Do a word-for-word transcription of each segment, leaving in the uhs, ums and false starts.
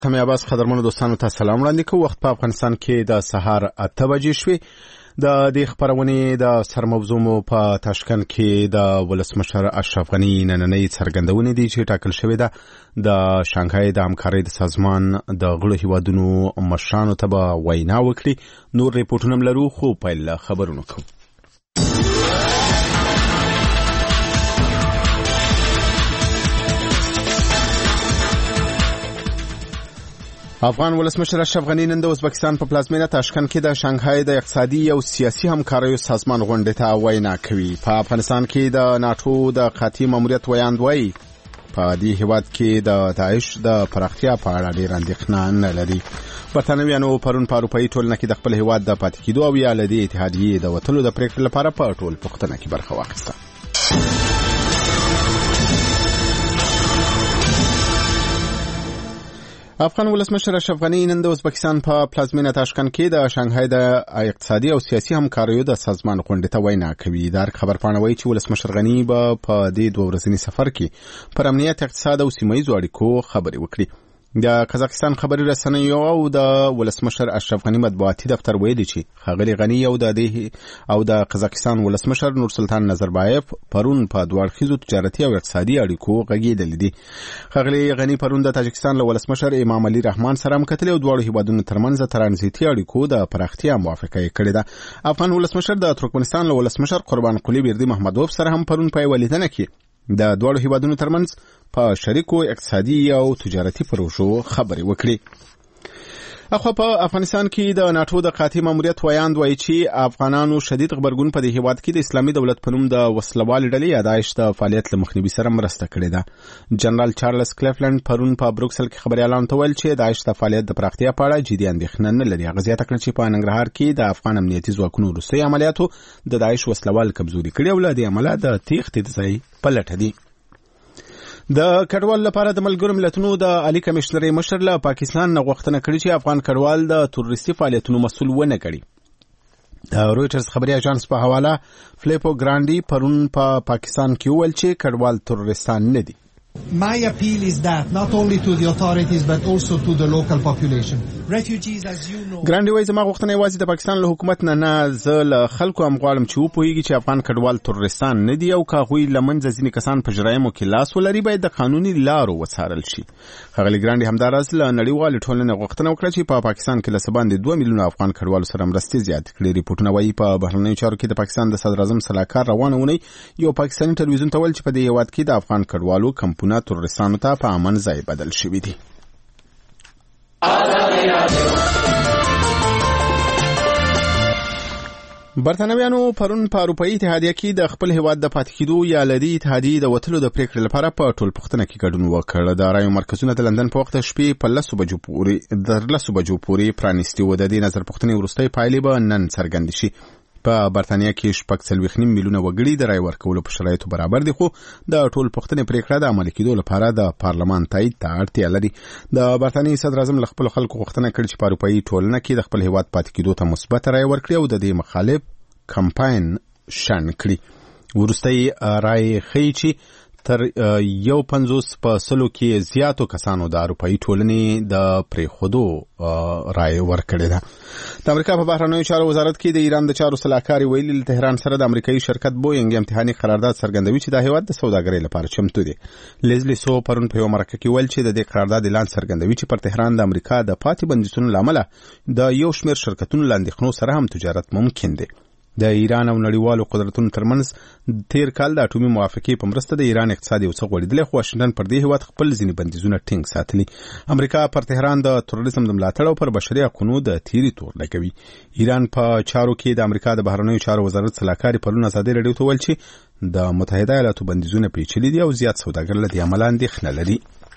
همې عباس قدرمنو دوستانو ته سلام وړاندې کوم. وخت په افغانستان کې د سهار اته بجې شوې. د دې خبرونې د سرموضوع مو په تاشکند کې د ولسمشر اشرف غني نننۍ څرګندونې دي چې ټاکل شوې ده د شانګهای د همکارۍ د سازمان د غړو هیوادونو مشرانو ته به وینا وکړي. نور ریپورټونه لرو خو پیل خبرونه کوو. افغان ولسمشر اشرف غني نن د ازبکستان په پلازمینه تاشکند کې د شانګهای د اقتصادي او سیاسي همکاریو سازمان غونډې ته وینا کوي. په افغانستان کې د ناتو د قاطع ماموریت ویاند وایي په دې هیواد کې د داعش د پراختیا په اړه ډېر اندېښنه نه لري. برتانویانو پرون په اروپایي ټولنه کې د خپل هیواد د پاتې کېدو او یا له دې اتحادیې د وتلو د پریکړې لپاره په ټول پوښتنه کې برخه واخیسته. افغان ولسمشر اشرف غني نن د ازبکستان په پلازمینه تاشکند کې د شانګهای د اقتصادي او سیاسي همکاریو د سازمان غونډې ته وینا کوي. دا خبرپاڼه وایي چې ولسمشر غني به په دې دوه ورځني سفر کې پر امنیت، اقتصاد او سیمه ییزو اړیکو خبرې وکړي. د قزاقستان خبري رسنیو او د ولسمشر اشرف غني مطبوعاتي دفتر ویلي چې ښاغلي غني او د دې او د قزاقستان ولسمشر نورسلطان نظربایف پرون په دوه اړخیزو تجارتي او اقتصادي اړیکو غږېدلي دي. ښاغلي غني پرون د تاجکستان له ولسمشر امام علي رحمان سره هم کتلې او دواړو هیوادونو ترمنځ ترانزیتي اړیکو د پراختیا موافقه یې کړې ده. افغان ولسمشر د ترکمنستان له ولسمشر قربان قلی بیردي محمدوف سره هم پرون په یوه لیدنه کې د دواړو هیوادونو ترمنځ په شریکو اقتصادي او تجارتي پروژو خبرې وکړي. اخو په افغانستان کې د ناتو د قاطع ماموریت ویاند وایي چې افغانانو شدید غبرګون په دې هیواد کې د اسلامي دولت په نوم د وسلوال ډلې یا داعش د فعالیت له مخنیوي سره مرسته کړې ده. جنرال چارلز کلیفلند پرون په بروکسل کې خبريالانو ته ویل چې داعش د فعالیت د پراختیا په اړه جدي اندېښنه نه لري. هغه زیاته کړه چې په ننګرهار کې د افغان امنیتي ځواکونو وروستي عملیاتو د داعش وسلوال کمزوري کړي او له دې عمله د تېښتې د ځای په لټه دي. د کډوال لپاره د ملګرو ملتونو د عالی کمشنري مشر له پاکستان نه غوښتنه کړې چې افغان کډوال د تروریستي فعالیتونو مسؤل ونه کړي. د رويټرز خبري اژانس په حواله فلیپو ګرانډي پرون په پا پاکستان کې ویل چې کډوال تروریستان نه دي. My appeal is that not only to the authorities but also to the local population. Refugees, as you know. ګرانډي وایي زما غوښتنه یوازې د پاکستان له حکومت نه نه زه له خلکو هم غواړم چې وپوهیږي چې افغان کډوال تروریستان نه دي او که هغوی له منځه ځینې کسان په جرایمو کې لاس ولري باید د قانوني لارو وڅارل شي. ښاغلي ګرانډي همداراز له نړیوالې ټولنې غوښتنه وکړه چې په پاکستان کې له څه باندې دوه میلیونه افغان کډوالو سره مرستې زیاتې کړي. ریپورټونه وایي په بهرنیو چارو کې د پاکستان د صدراعظم سلاکار روانه اونۍ یو پاکستاني ټلویزیون ته ویل چې په دې هیواد کې د افغان کډوالو کمپونه تروریستانو ته په امن ځای بدل شوي دي. برتانویانو پرون په اروپایي اتحادیه کې د خپل هیواد د پاتې کېدو یا له دې اتحادیې د وتلو د پریکړې لپاره په ټول پوښتنه کې ګډون وکړ. د رایو مرکزونه د لندن په وخت شپې په لسو بجو پورې د لسو بجو پورې پرانیستي و. د دې نظر پوښتنې وروستۍ پایلې به نن څرګندې شي. په برتانیا کې شپږ څلوېښت نیم میلیونه وګړي د رای ورکولو په شرایطو برابر دي، خو د ټول پوښتنې پریکړه د عملي کېدو لپاره د پارلمان تایید ته اړتیا لري. د برتانیې صدراعظم له خپلو خلکو غوښتنه کړې چې په اروپایي ټولنه کې د خپل هیواد پاتې کېدو ته مثبت رای ورکړي او د دې مخالف کمپاین شن کړي. وروستۍ رای ښیي چې تر یو پنځوس په سلو کې زیاتو کسانو د اروپایي ټولنې د پریښودو رای ورکړې ده. د امریکا په بهرنیو چارو وزارت کې د ایران د چارو سلاکار ویلي له تهران سره د امریکایي شرکت بوینګ امتحاني قرارداد څرګندوي چې د هیواد د سوداګرۍ لپاره چمتو دي. لیزلی سو پرون په یو مرکه کې ویل چې د دې قرارداد اعلان څرګندوي چې پر تهران د امریکا د پاتې بندیزونو له امله د یو شمېر شرکتونو له اندېښنو سره هم تجارت ممکن دی. د ایران او نړیوالو قدرتونو ترمنځ تیر کال د اټومي موافقې په مرسته د ایران اقتصاد یو څه غوړېدلی، خو واشنګټن پر دې هیواد خپل ځینې بندیزونه ټینګ ساتلي. امریکا پر تهران د تروریزم د ملاتړ او پر بشري حقونو د تیري تور لګوي. ایران په چارو کې د امریکا د بهرنیو چارو وزارت سلاکار پرون ازادي راډیو ته ویل چې د متحده ایالاتو بندیزونه پیچلي دي او زیات سوداګر له دې عمله اندېښنه لري.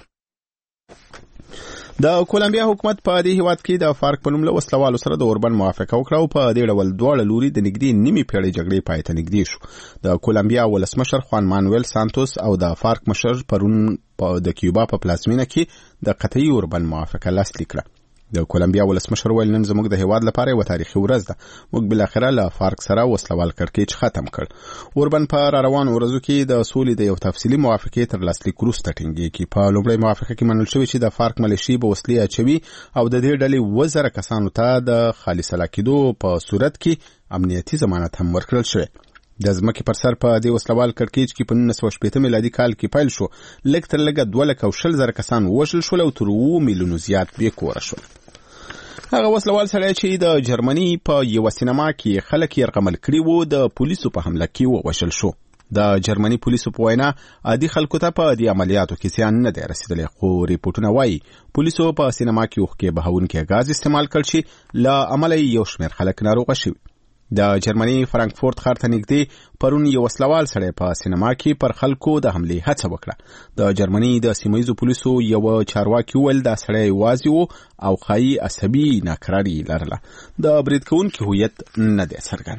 د کولمبیا حکومت په دې هیواد کې د فارک په نوم له وسلوالو سره د اوربند موافقه وکړه او په دې ډول دواړه لوري د نږدې نیمې پیړۍ جګړې پای ته نږدې شو. د کولمبیا ولسمشر خوان مانویل سانتوس او د فارک مشر پرون د کیوبا په پلازمینه کې د قطعي اوربند موافقه لاسلیک کړه. د کولمبیا ولسمشر ویل نن زموږ د هیواد لپاره یو تاریخي ورځ ده. موږ بالاخره له فارک سره وسلوال کړکېچ ختم کړ. اوربن په را روانو ورځو کې د سولې د یو تفصیلي موافقې تر لاسلیک وروسته ټینګېږي. په لومړۍ موافقه کې منل شوی چې د فارک ملیشي به وسلې اچوي او د دې ډلې اووه زره کسانو ته د خالص کېدو په صورت کې امنیتي ضمانت هم ورکړل شوی. د ځمکې پر سر په دې وسلوال کړکېچ کې په نولس سوه شپېته میلادي کال کې پیل شو. لږ تر لږه دوه لکه او شل زره کسان ووژل شول او تر اووه میلیونو زیات بې کوره شول. هغه وسلوال سړی چې د جرمني په یوه سینما کې خلک یرغمل کړي وو د پولیسو په حمله کې ووژل شو. د جرمني پولیسو په وینا عادي خلکو ته په دې عملیاتو کې زیان نه دی رسیدلی، خو ریپورټونه وایي پولیسو په سینما کې اوښکې بهونکی غاز استعمال کړ چې له امله یو شمېر خلک ناروغه شوي. د جرمني فرانکفورت ښار ته نږدې پرون یو وسلوال سړی په سینما کې پر خلکو د حملې هڅه وکړه. د جرمني د سیمه ییزو پولیسو یو چارواکي وویل دا سړی یوازې و او ښایي عصبي ناکراري لرله. د برید کوونکي هویت نه دی څرګند.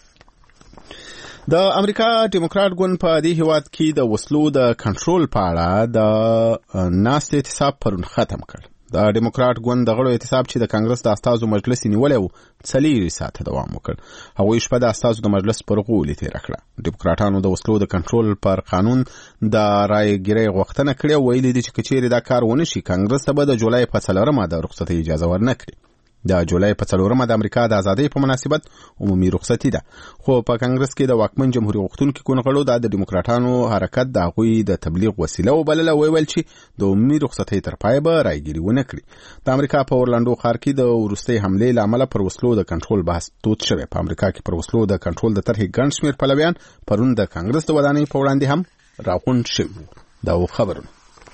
د امریکا ډیموکرات ګوند په دې هیواد کې د وسلو د کنټرول په اړه د ناستې احتساب پرون ختم کړ. د ډیموکرات ګوند د غړو احتساب چې د کانګرس د استازو مجلس نیولی و څلېرویشت ساعته دوام وکړ. هغوی شپه د استازو د مجلس پر غولي تېره کړه. ډیموکراټانو د وسلو د کنټرول پر قانون د رایګیرۍ غوښتنه کړې او ویلي دي چې که چیرې دا کار ونه شي کانګرس ته به د جولای په څلورمه د رخصتۍ اجازه ورنه کړي. د جولای په څلورمه د امریکا د ازادۍ په مناسبت عمومي رخصتي ده، خو په کانګرس کې د واکمن جمهوریت غوښتونکو ګوندغړو د ډیموکراټانو حرکت د هغوی د تبلیغ وسیله وبلله. ویل چې د عمومي رخصتۍ تر پایه به رایګیري ونه کړي. د امریکا په اورلاندو ښار کې د وروستۍ حملې له امله پر وسلو د کنټرول بحث تود شوی. په امریکا کې پر وسلو د کنټرول د طرحې ګڼ شمېر پلویان پرون د کانګرس د ودانۍ په وړاندې هم راغونډ شوي. دا و خبرونه.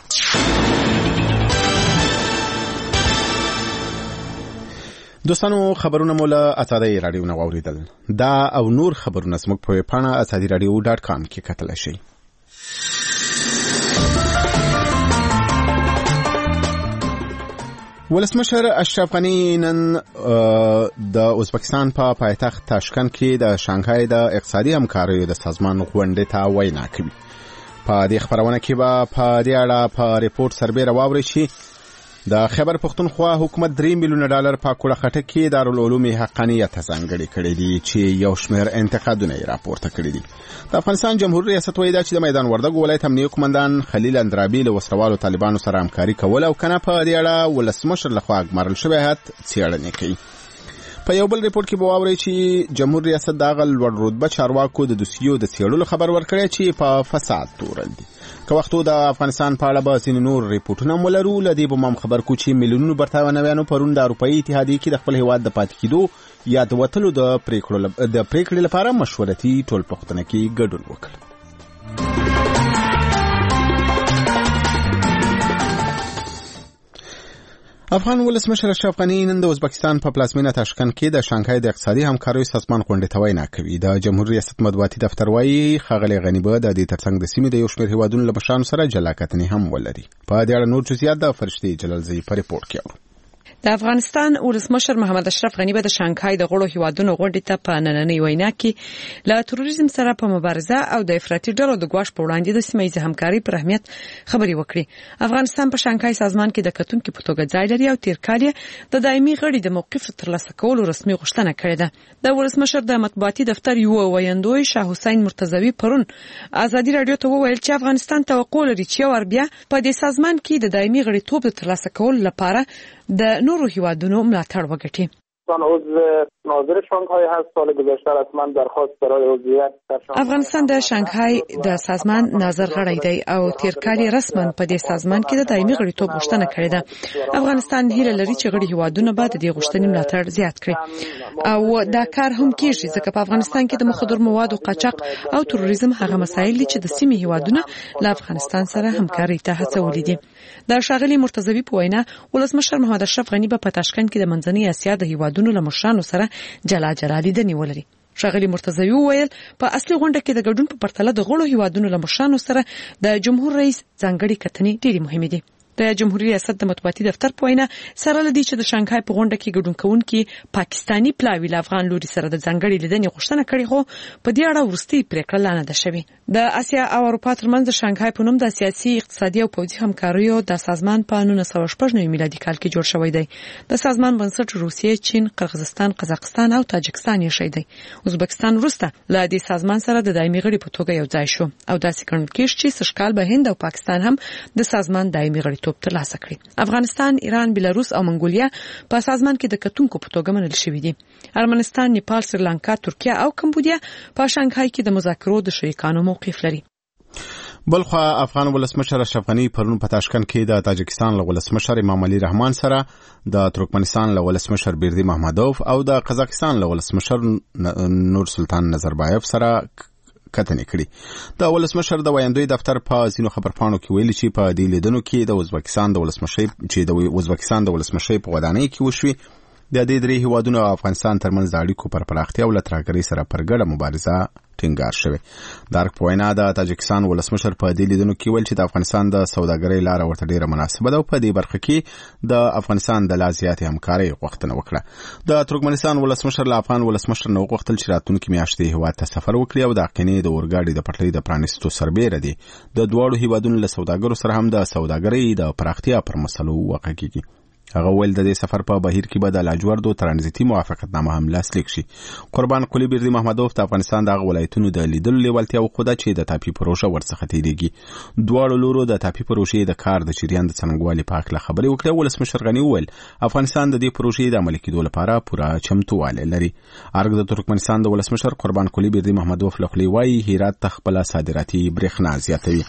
دوستانو خبرونه مو له ازادۍ راډیو نه واوریدل. دا او نور خبرونه زموږ په ویبپاڼه ازادي راډیو ډاټ کام کې کتلی شئ. ولسمشر اشرف غني نن د ازبکستان په پایتخت تاشکند کې د شانګهای د اقتصادي همکاریو د سازمان غونډې ته وینا کوي. په دې خبرونه کې به په دې اړه په ریپورت سربیره واورئ چې د خیبر پښتونخوا حکومت درې میلیونه ډالر په کوړه خټه کې دارالعلوم حقانیت ځانګړي کړي دي چې یو شمېر انتقادونه یې راپورته کړي دي. د افغانستان جمهوریت ریاست وایي دا چې د میدان وردګو ولایت امنیه قومندان خلیل اندرابي له وسلوالو طالبانو سره همکاري کوله او کنه په دې اړه ولسمشر لخوا ګمارل شوی هیات څېړنې کوي. په یو بل ریپورت کې به واورئ چې جمهور ریاست دغه لوړ رتبه چارواکو د دوسیو د څېړلو خبر ورکړی چې په فساد تورل دي. که وختو د افغانستان په اړه به ځینې نور ریپورټونه هم ولرو. له دې به مو هم خبر کړو چې میلیونونو برتانویانو پرون د اروپایي اتحادیې کې د خپل هیواد د پاتې کېدو یا د وتلو د پرېکړې لپاره مشورتي ټولپوښتنه کې ګډون وکړ. افغان ولسمشر اشرف غني نن د ازبکستان په پلازمینه تاشکند کې د شانګهای د اقتصادي همکاریو سازمان غونډې ته وینا کوي. د جمهوریت ریاست مطبوعاتي دفتر وایي ښاغلی غني به د دې ترڅنګ د سیمې د یو شمېر هیوادونو له مشرانو سره جلا کتنې هم ولري. په دې اړه نور جزئیات د فرشتي جلالزئی په ریپورت کې اورو. د افغانستان ولسمشر محمد اشرف غني به د شانګهای د غړو هیوادونو غونډې ته په نننۍ وینا کې له تروریزم سره په مبارزه او د افراطي ډلو د ګواښ په وړاندې د سیمه ییزې همکارۍ پر اهمیت خبرې وکړي. افغانستان په شانګهای سازمان کې د کتونکو په توګه ځای لري او تیر کال د دایمي غړي د موقف ترلاسه کولو رسمي غوښتنه کړې ده. د ولسمشر د مطبوعاتي دفتر یو ویاندوی شاه حسین مرتضوی پرون ازادي راډیو ته وویل چې افغانستان توقع لري چې یو بیا په دې سازمان کې د دایمي غړیتوب د ترلاسه کولو لپاره د نورو هیوادونو ملاتړ وکړي. عضو ناظر شانگهای هست. سال گذشته رسما درخواست برای عضویت در شانگهای افغانستان د شانگهای د سازمان ناظر غړی دی او تیر کال رسما په دې سازمان کې د دایمي غړیتوب غوښتنه کړې ده. افغانستان هیله لري چې غړي هیوادونه به د دې غوښتنې ملاتړ زیات کړي او دا کار هم کیږي ځکه په افغانستان کې د مخدر موادو قاچاق او تروریزم هغه مسایل چې د سیمې هیوادونه له افغانستان سره همکاري ته هڅولې دي. د ښاغلي مرتضوی په وینا ولسمشر محمد اشرف غني به په تاشکند کې د منځنۍ اسیا د هیوادونو له مشرانو سره جلا جلا لیدنې ولري. ښاغلي مرتضوی وویل په اصلي غونډه کې د ګډون په پرتله د غړو هیوادونو له مشرانو سره د جمهور رئیس ځانګړي کتنې ډېرې مهمې دي. د جمهوریت ریاست د مطبوعاتي دفتر په وینا سره لدی چې د شانګهای په غونډه کې ګډون کوونکي پاکستانی پلاوی له افغان لوري سره د ځانګړي لیدنې غوښتنه کړې خو په دې اړه ورستي پریکړه لانه ده شوې. د اسیا او اروپا ترمنځ د شانګهای په نوم د سیاسي اقتصادي او پوځي همکاریو د سازمان په نولس سوه شپږ نوي میلادي کال کې جوړ شوی دی. د سازمان بنسټ روسیې، چین، قرغیزستان، قزاقستان او تاجکستان یې شوی دی. ازبکستان وروسته له دې سازمان سره د دایمي غړي په توګه یو ځای شو او داسې ګڼل کېږي چې سږکال به هند او پاکستان هم د سازمان دایمي غړیتوب ترلاسه کړي. افغانستان، ایران، بلاروس او منګولیا په سازمان کې د کتونکو په توګه منل شوي دي. ارمنستان، نیپال، سریلانکا، ترکیه او کمبودیا په شانګهای کې د مذاکرو د شریکانو موقف لري. بلخوا افغان ولسمشر اشرف غنی پرون په تاشکند کې د تاجکستان له ولسمشر امام علي رحمان سره، د ترکمنستان له ولسمشر بیردی محمدوف او د قزاقستان له ولسمشر نور سلطان نظربایف سره کتنې کړي. د ولسمشر د ویاندوی دفتر په ځینو خبرپاڼو کې ویلي چې په دې لیدنو کې د ازبکستان د ولسمشر چې د ازبکستان د ولسمشر په ودانۍ کې وشوي د دې درې هیوادونو او افغانستان ترمنځ د اړیکو پر پراختیا او لترګرۍ سره پر ګډه مبارزه ټینګار شوه. د پوینا د تاجکستان ولسمشر په دې لیدنو کې ویل چې د افغانستان د سوداګرۍ لار ورته ډیره مناسبه ده او په دې برخه کې د افغانستان د لازماتي همکارۍ غوښتنه وکړه. د ترکمنستان ولسمشر له افغان ولسمشر نو غوښتل چې راتلونکي میاشتې هیواد ته سفر وکړي او د حقینې د اورګاډي د پټلۍ د پرانیستو سربېره دي د دوړو هیوادونو له سوداګرو سره هم د سوداګرۍ د پراختیا پر مسلو وغږیږي. هغه ول د دې سفر په بهیر کې به د لاجوردو ترانزیتي موافقتنامه هم لاسلیک شي. قربان قلی بیردی محمدوف د افغانستان د ولایتونو د لیدلو لیوالتیا او خدای چې د تاپی پروژه ورڅخه تیریږي. دوه لورو د تاپی پروژې د کار د چریان د څنګهوالي په اړه خبرې وکړې. ولسمشر غنی وویل افغانستان د دې پروژې د عملي کېدو لپاره پوره چمتووالی لري. ارګ د ترکمنستان د ولسمشر قربان قلی بیردی محمدوف له خپل وایي هرات تخپل صادراتي برېښنا زیاتوي.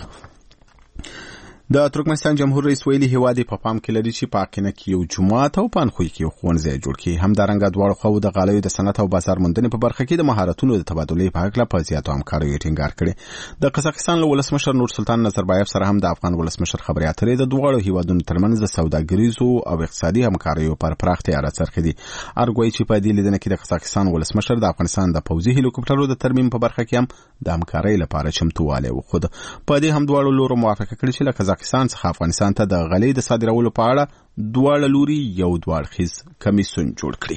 د ترکمنستان جمهور رئیس ویلي هیواد په پام کې لري چې پاکینه کې یو جماعت او پانخوي کې یو ښوونځی جوړ کړي. همدارنګه دواړو خو د غالیو د صنعت او بازار موندنې په برخه کې د مهارتونو د تبادلې په اړه په زیاتو همکارۍ ټینګار کړي. د قزاقستان له ولسمشر نور سلطان نظربایف سره هم د افغان ولسمشر خبرې اترې د دواړو هیوادونو ترمنځ د سوداګریزو او اقتصادي همکاریو پر پراختیا راڅرخي دي. ارګوي چې په دې لیدنه کې د قزاقستان ولسمشر د افغانستان د پوځي هلیکوپټرو د ترمیم په برخه کې هم د همکارۍ لپاره چمتووالی وښود. په دې هم دواړو لورو موافقه کړې چې له قزاقستان څخه افغانستان ته د غلې د صادرولو په اړه دواړه لوري یو دوړخیز کمیسیون جوړ کړي.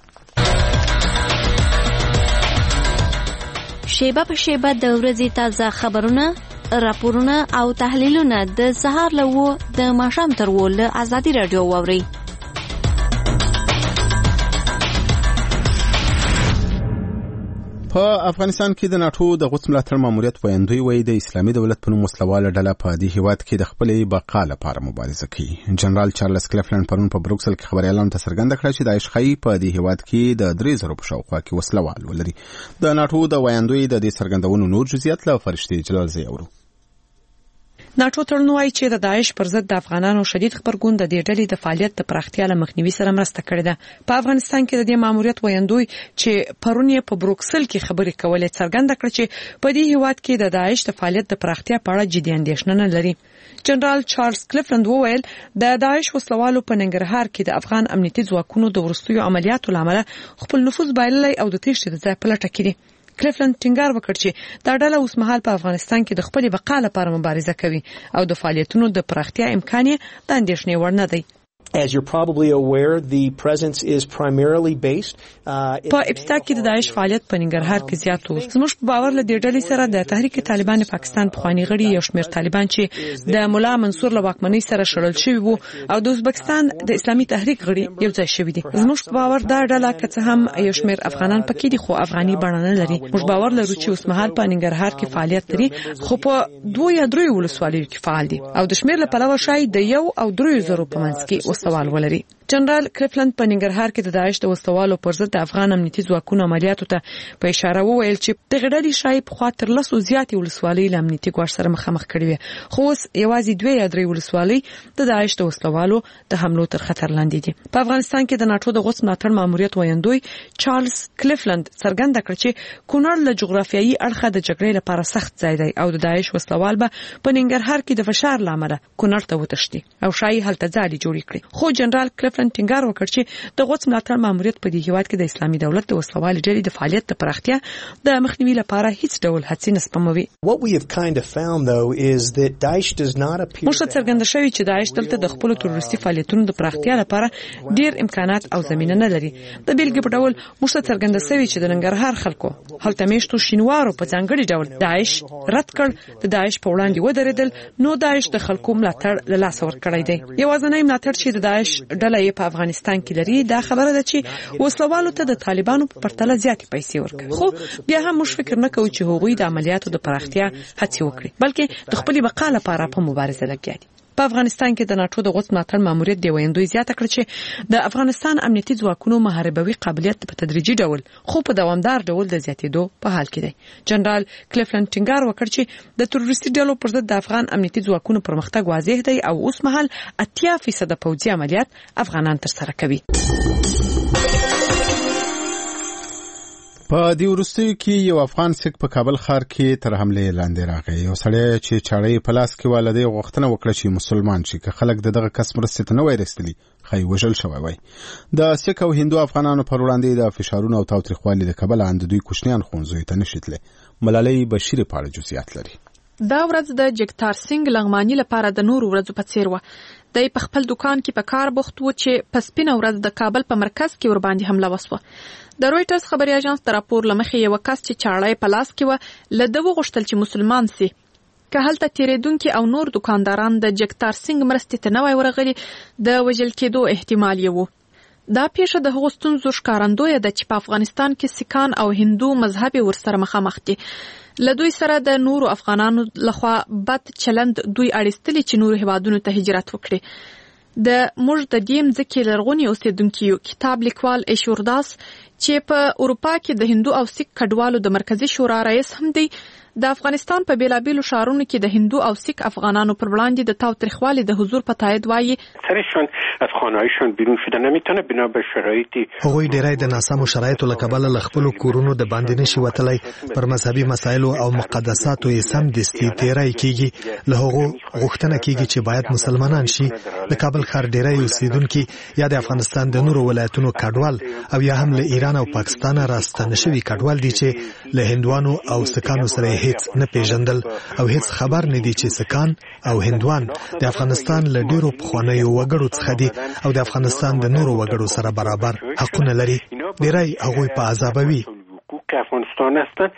شیبه په شیبه د ورځې تازه خبرونه، راپورونه او تحلیلونه د سهار له و د ماښام تر و له ازادي رادیو واوري. په افغانستان کې د ناتو د غوڅ ملاتړ ماموریت ویاندوی وایي د اسلامي دولت په نوم وسلواله ډله په دې هیواد کې د خپلې بقا لپاره مبارزه کوي. جنرال چارلز کلیفلند پرون په بروکسل کې خبريالانو ته څرګنده کړه چې د عشقای په دې هیواد کې د درې زره په شاوخوا کې وسلوال ولري. د ناتو د ویاندوی د دې څرګندونو نور جزئیات له فرشتي جلال زی اورو. ناتو تړون وايي چې د داعش پر ضد د افغانانو شدید خبرګون د دې ډلې د فعالیت د پراختیا له مخنیوي سره مرسته کړې ده. په افغانستان کې د دې ماموریت ویاندوی چې پرون یې په بروکسل کې خبرې کولې څرګنده کړه چې په دې هیواد کې د داعش د فعالیت د پراختیا په اړه جدي اندېښنه نه لري. جنرال چارلز کلیفلند وویل د داعش وسلوالو په ننګرهار کې د افغان امنیتي ځواکونو د ورستیو عملیاتو لامل خپل نفوذ بایللی او د تېښتې د ځای په لټه کې دي. کلیفلند ټینګار وکړ چې دا ډله اوس مهال په افغانستان کې د خپل بقا لپاره مبارزه کوي او د فعالیتونو د پراختیا امکان یې د اندېښنې وړ نه دی. As you're probably aware, the presence is primarily based uh, په ابتدا کې د داعش فعالیت په ننګرهار کې زیات و. زموږ په باور له دې ډلې سره د تحریک طالبان پاکستان پخوانی غړي یو شمېر طالبان چې د مولا منصور له واکمنۍ سره شړل شوي وو او د ازبکستان د اسلامي تحریک غړي یو ځای شوي دي. زموږ په باور دا ډله که څه هم یو شمېر افغانان پکې دي خو افغاني بڼه نه لري. موږ باور لرو چې اوس مهال په ننګرهار کې فعالیت لري خو په دوه یا درې ولسوالیو کې فعال دي او د شمېر له پلوه شاید د یو او درې زرو په منځ کې وسوال ولري. جنرال کلیفلند په ننګرهار کې د داعش د وسوالو پر ضد د افغان امنیتي ځواکونو عملیاتو ته په اشاره وویل چې د غړډي شای په خاطر لاسو زیاتې ولسوالۍ له امنیتي ګواښ سره مخامخ کړي وي خو اوس یوازې دوه یا درې ولسوالۍ د داعش د وسوالو د حملو تر خطر لاندې دي. په افغانستان کې د ناتو د غوڅ ملاتړ ماموریت ویاندوی چارلز کلیفلند څرګنده کړ چې کونړ له جغرافیایي اړخه د جګړې لپاره سخت ځای دی او د داعش وسوال به په ننګرهار کې د فشار لامل کونړ ته وتښتي او شای هلته ځالې جوړې کړي. دی. خو جنرال کلیفلند ټینګار وکړ چې د غوڅ ملاتړ ماموریت په دې هیواد کې د اسلامي دولت د وسلوالې ډلې د فعالیت د پراختیا د مخنیوي لپاره هیڅ ډول هڅې نه سپموي. What we have kind of found though is that Daesh does not appear موږ څرګنده شوی چې داعش دلته د خپل تروریستي فعالیتونو د پراختیا لپاره ډیر امکانات او زمينه نه لري. د بیلګې په ډول موږ څرګنده شوی چې د ننګرهار خلکو هلته میشتو شینوارو په ځانګړي ډول داعش رد کړ، د داعش په وړاندې ودرېدل، نو داعش د خلکو ملاتړ له لاسه ورکړی دی. یوازینی ملاتړ چې د داعش ډله یې په افغانستان کې لري دا خبره ده چې وسلوالو ته د طالبانو په پرتله زیاتې پیسې ورکوي. خو بیا هم موږ فکر نه کوو چې هغوی د عملیاتو د پراختیا هڅې وکړي، بلکې د خپل بقا لپاره په مبارزه لګیا دي. په افغانستان کې د ناتو د غوڅ ملاتړ ماموریت دی ویندوی زیاته کړ چې د افغانستان امنیتي ځواکونو محاربوي قابلیت په تدریجي ډول خو په دوامدار ډول د زیاتېدو په حال کې دی. جنرال کلیفلند ټینګار وکړ چې د تروریستي ډلو پر ضد د افغان امنیتي ځواکونو پرمختګ واضح دی او اوس مهال اتیا فیصد پوځي عملیات افغانان ترسره کوي. په دې وروستیو کې یو افغان سیک په کابل ښار کې تر حملې لاندې راغی. یو سړی چې چاړې په لاس کې والده غوښتنه وکړه چې مسلمان شي، که خلک دغه کس مرستې ته نه وای رسېدلي ښایي وژل شوی وای. د سیک او هندو افغانانو پر وړاندې د فشارونو او تاوتریخوالي د کبله د دوی کوچنیان ښوونځیو ته نشي تللی. ملالۍ بشیر په اړه جزئیات لري. دا ورځ د جګتار سنگ لغمانی لپاره د نورو ورځو په څیر و. د په خپل دکان کې په کار بوخت و چې په سپینه ورځ د کابل په مرکز کې ور باندې حمله وسوه. د رويټرز خبري اژانس تر راپور لمخې یو کس چې چاړې په لاس کې و لده وغوښتل چې مسلمان سي. که هلته تیریدونکو او نور دکانداران د جګتار سنگ مرستې ته نه وای ورغلي د وژل کېدو احتمال یې و. دا پیښه د هغو ستونزو ښکارندوی ده چې په افغانستان کې سیکان او هندو مذهب ورسره مخامخ دي. له دوی سره د نورو افغانانو لخوا بد چلند دوی اړیستلي چې نورو هیوادونو ته هجرت وکړي. د موږ د دې مځکې لرغوني اوسیدونکو کتاب لیکوال ایشورداس چې په اروپا کې د هندو او سیک کډوالو د مرکزی شورا رئیس هم دی، د افغانستان په بیلابیلو ښارونو کې د هندو او سیک افغانانو پر وړاندې د تاوتریخوالي د حضور په تایید وایي سرشون از خانه‌هایشون بیرون شدن نمیتونه بنا به شرایطی هغوی ډیری د ناسمو شرایطو له کبله له خپلو کورونو د باندې نشي وتلی، پر مذهبي مسایلو او مقدساتو یې سمدستي تیری کیږي. له هغو غوښتنه کیږي چې باید مسلمانان شي. د کابل ښار ډیری اوسیدونکي یا د افغانستان د نورو ولایتونو کډوال او یا هم له ایران او پاکستان راستنه شوي کډوال دي چې له هندوانو او سکانو سره هیڅ نه پیژندل او هیڅ خبر نه دي چې سکان او هندوان د افغانستان له ډیرو پخوانیو وګړو څخه دي او د افغانستان د نورو وګړو سره برابر حقونه لري. ډیری هغوی په عذابوي. افغانستان هستن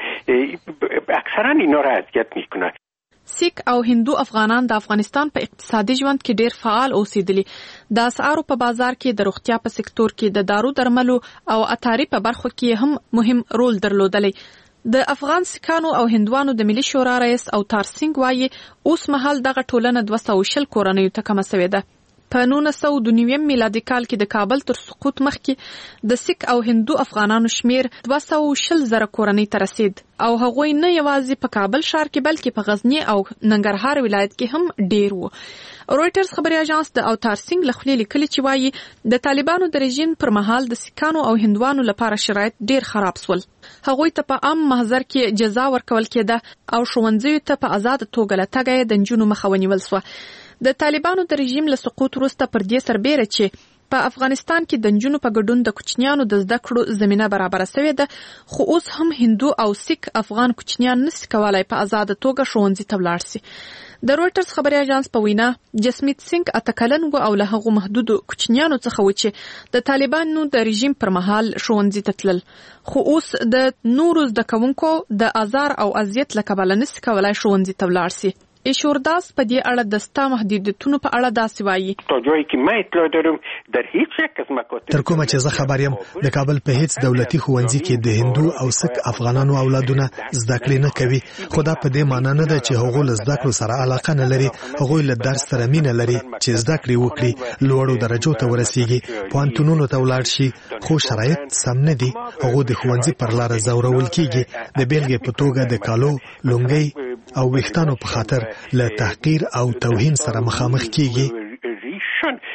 اکثرا اینا را اذیت میکنن. سیک او هندو افغانان د افغانستان په اقتصادي ژوند کې ډیر فعال اوسېدلي. د اسعارو په بازار کې، د روغتیا په سکتور کې، د دارو درملو او اتاري په برخو کې هم مهم رول درلودلی. د افغان سکانو او هندوانو د ملي شورا رئیس او تار سنگ وایي اوس مهال دغه ټولنه دوه سوه شل کورنیو ته کمه سوې ده. په نولس سوه دوه نوي میلادي کال کې د کابل تر سقوط مخکې د سیک او هندو افغانانو شمیر دوه سوه شل زره کورنۍ ته رسید او هغوی نه یوازې په کابل ښار کې بلکې په غزنی او ننګرهار ولایت کې هم ډیر وو. رويټرز خبري اژانس د اوتار سنگ لخوا لیکلي چې وایي د طالبانو د رژیم پر مهال د سکانو او هندوانو لپاره شرایط ډیر خراب سول. هغوی ته په عام محضر کې جزا ورکول کېده او ښوونځیو ته په آزاد توګه له تګه د نجونو مخه ونیول سوه. د طالبانو د رژیم له سقوط وروسته پر دې سربېره چې په افغانستان کې د نجونو په ګډون د کوچنیانو د زده کړو زمینه برابره شوې ده، خو اوس هم هندو او سیک افغان کوچنیان نشي کولای په آزاد توګه ښوونځي ته ولاړ شي. د رويټرز خبري اژانس په وینا جسمیت سنگ اتکلن و او له هغو محدود کوچنیانو څخه و چې د طالبانو د رژیم پر مهال ښوونځي ته تلل، خو اوس د نورو زده کوونکو د آزار او اذیت له کبله نشي کولای ښوونځي ته ولاړ شي. ایشورداس په دې اړه د ستا محدودیتونو په اړه داسې وایي تا جایی که من اطلاع دارم در هیچ یک از مکاتب تر کومه چې زه خبر یم د کابل په هیڅ دولتي ښوونځي کې د هندو او سک افغانانو اولادونه زده کړې نه کوي. خو دا په دې معنی نه ده چې هغوی له زده کړو سره علاقه نه لري. هغوی له درس سره مینه لري چې زده کړې وکړي، لوړو درجو ته ورسیږي، پوهنتونونو ته ولاړ شي، خو شرایط سم نه دي. هغوی د ښوونځي پر لاره ځورول کیږي، د بیلګې په توګه د کالو، لونګۍ او ویښتانو په خاطر له تحقیر او توهین سره مخامخ کیږي.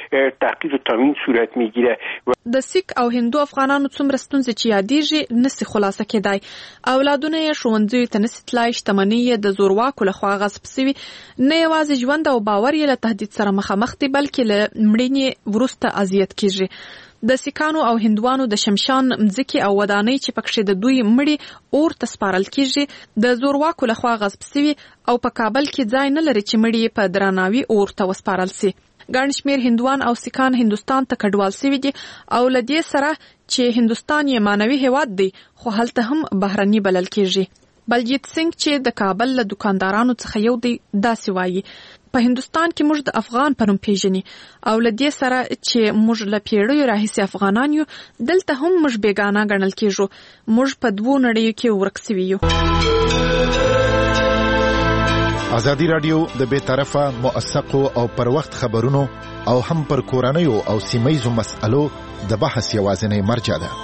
تحقیق و تامین صورت میگیره. د سیک او هندو افغانانو څومره ستونزې چې یادېږي نسی خلاصه کېدای. اولادونه یې ښوونځیو ته نسی تلای، شتمنۍ یې د زورواکو لخوا غصب سوي، نه یوازې ژوند او باور یې له تهدید سره مخامخ دي بلکې له مړینې وروسته اذیت کېږي. د سیکانو او هندوانو د شمشان مځکې او ودانۍ چې پکښې د دوی مړي اور ته سپارل کېږي د زورواکو لخوا غصب سوي او په کابل کې ځای نه لري چې مړي په درناوي اور ته وسپارل سي. ګڼ شمېر هندوان او سیکان هندوستان ته کډوال سوي دي او له دې سره چې هندوستان یې معنوي هیواد دی خو هلته هم بهرني بلل کېږي. بلجیت سنگ چې د کابل له دکاندارانو څخه یو دی داسې وایي په هندوستان کې موږ د افغان په نوم پیژني او له دې سره چې موږ له پیړیو راهیسې افغانان یو دلته هم موږ بیګانه ګڼل کېږو. موږ په دوو نړیو کې ورک سوي یو. ازادي راډیو د بې طرفه موثقو او پر وخت خبرونو او هم پر کورنیو او سیمه‌یزو مسألو د بحث یوازینی مرجع ده.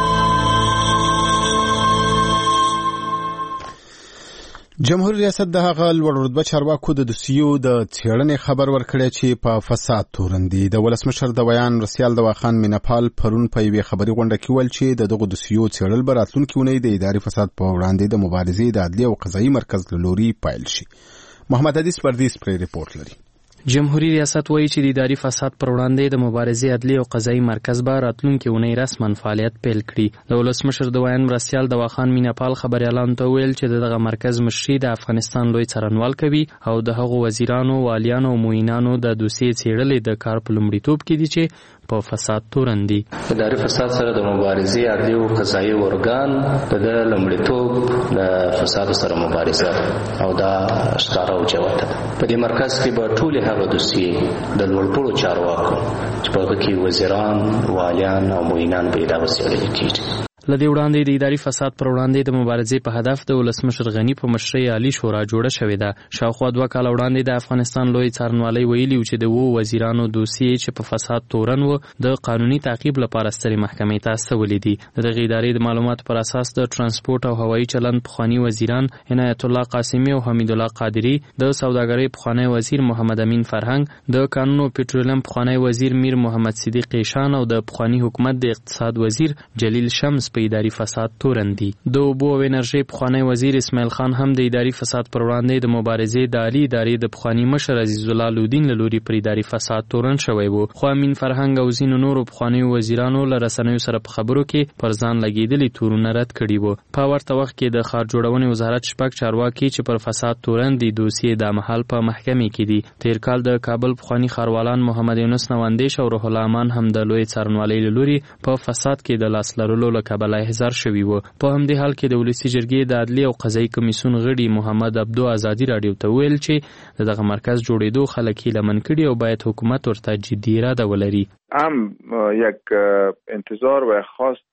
جمهور ریاست د هغه لوړ رتبه چارواکو د دوسیو د څېړنې خبر ورکړی چې په فساد تورندي. د ولسمشر د ویان رسیال دواخان میناپال پرون په یوې خبري غونډه کې ویل چې د دغو دوسیو څېړل به راتلونکي اونۍ د اداري فساد په وړاندې د مبارزې د عدلي او قضایي مرکز له لوري پیل شي. محمد حدیث پردیس پرې ریپورت لري. جمهوریت ریاست وایي چې د اداري فساد پر وړاندې د مبارزې عدلي او قضایي مرکز به راتلونکي اونۍ رسما فعالیت پیل کړي. د ولسمشر د ویان مرستیال دواخان میناپال خبریالانو ته ویل چې دغه مرکز مشري د افغانستان لوی څارنوال کوي او د هغو وزیرانو، والیانو او معینانو د دوسیې څېړلې د کار په لومړیتوب کې دي چې په فساد توروندي. اداري فساد سره د مبارزې عدلي او قضایي ارګان د لومړیتوب د فساد سره مبارزه او دا ښکاره او جوته ده. په دې مرکز کې به ټول هغه دوسیې د لوړپوړو چارواکو چې په هغه کې وزیران، والیان او معینان به دا وڅېړل کېږي. لدې وړاندې د اداري فساد پر وړاندې د مبارزې په هدف د ولسمشر غنی په مشرۍ عالی شورا جوړه شوې ده. شاوخوا دوه کاله وړاندې د افغانستان لوی څارنوالۍ ویلي و چې د وو وزیرانو دوسیې چې په فساد تورن و د قانوني تعقیب لپاره سترې محکمې ته استولې دي. د دغې ادارې د معلوماتو پر اساس د ترانسپورت او هوایي چلند پخواني وزیران عنایت الله قاسمي او حمید الله قادری، د سوداګرۍ پخوانی وزیر محمد امین فرهنګ، د قانون او پټرولیم پخوانی وزیر میر محمد صدیق قیشان او د پخوانی حکومت د اقتصاد وزیر جلیل شمس په اداري فساد تورندي. د اوبو او انرژي پخوانی وزیر اسماعیل خان هم د اداري فساد پر وړاندې د مبارزې د عالی ادارې د پخوانی مشر عزیز الله لودین له لوري پر اداري فساد تورن شوی و. خو امین فرهنګ او ځینو نورو پخوانی وزیرانو له رسنیو سره په خبرو کې پر ځان لګېدلي تورونه رد کړي وو. په ورته وخت کې د ښار جوړونې وزارت شپږ چارواکي چې پر فساد تورندي دوسیې د مهال په محکمې کې دي. تیر کال د کابل پخوانی ښاروالان محمد یونس نواندیش او روح الله امان هم د لوی څارنوالۍ له لوري په فساد کې د لاس لرلو له کبله احضار شوي وو. په همدې حال کې د ولسي جرګې د عدلي او قضایي کمیسیون غړي محمد عبدو ازادي راډیو ته ویل چې دغه مرکز جوړېدو خلک هیله من کړي او باید حکومت ورته جدي اراده ولري. هم یک انتظار و خواست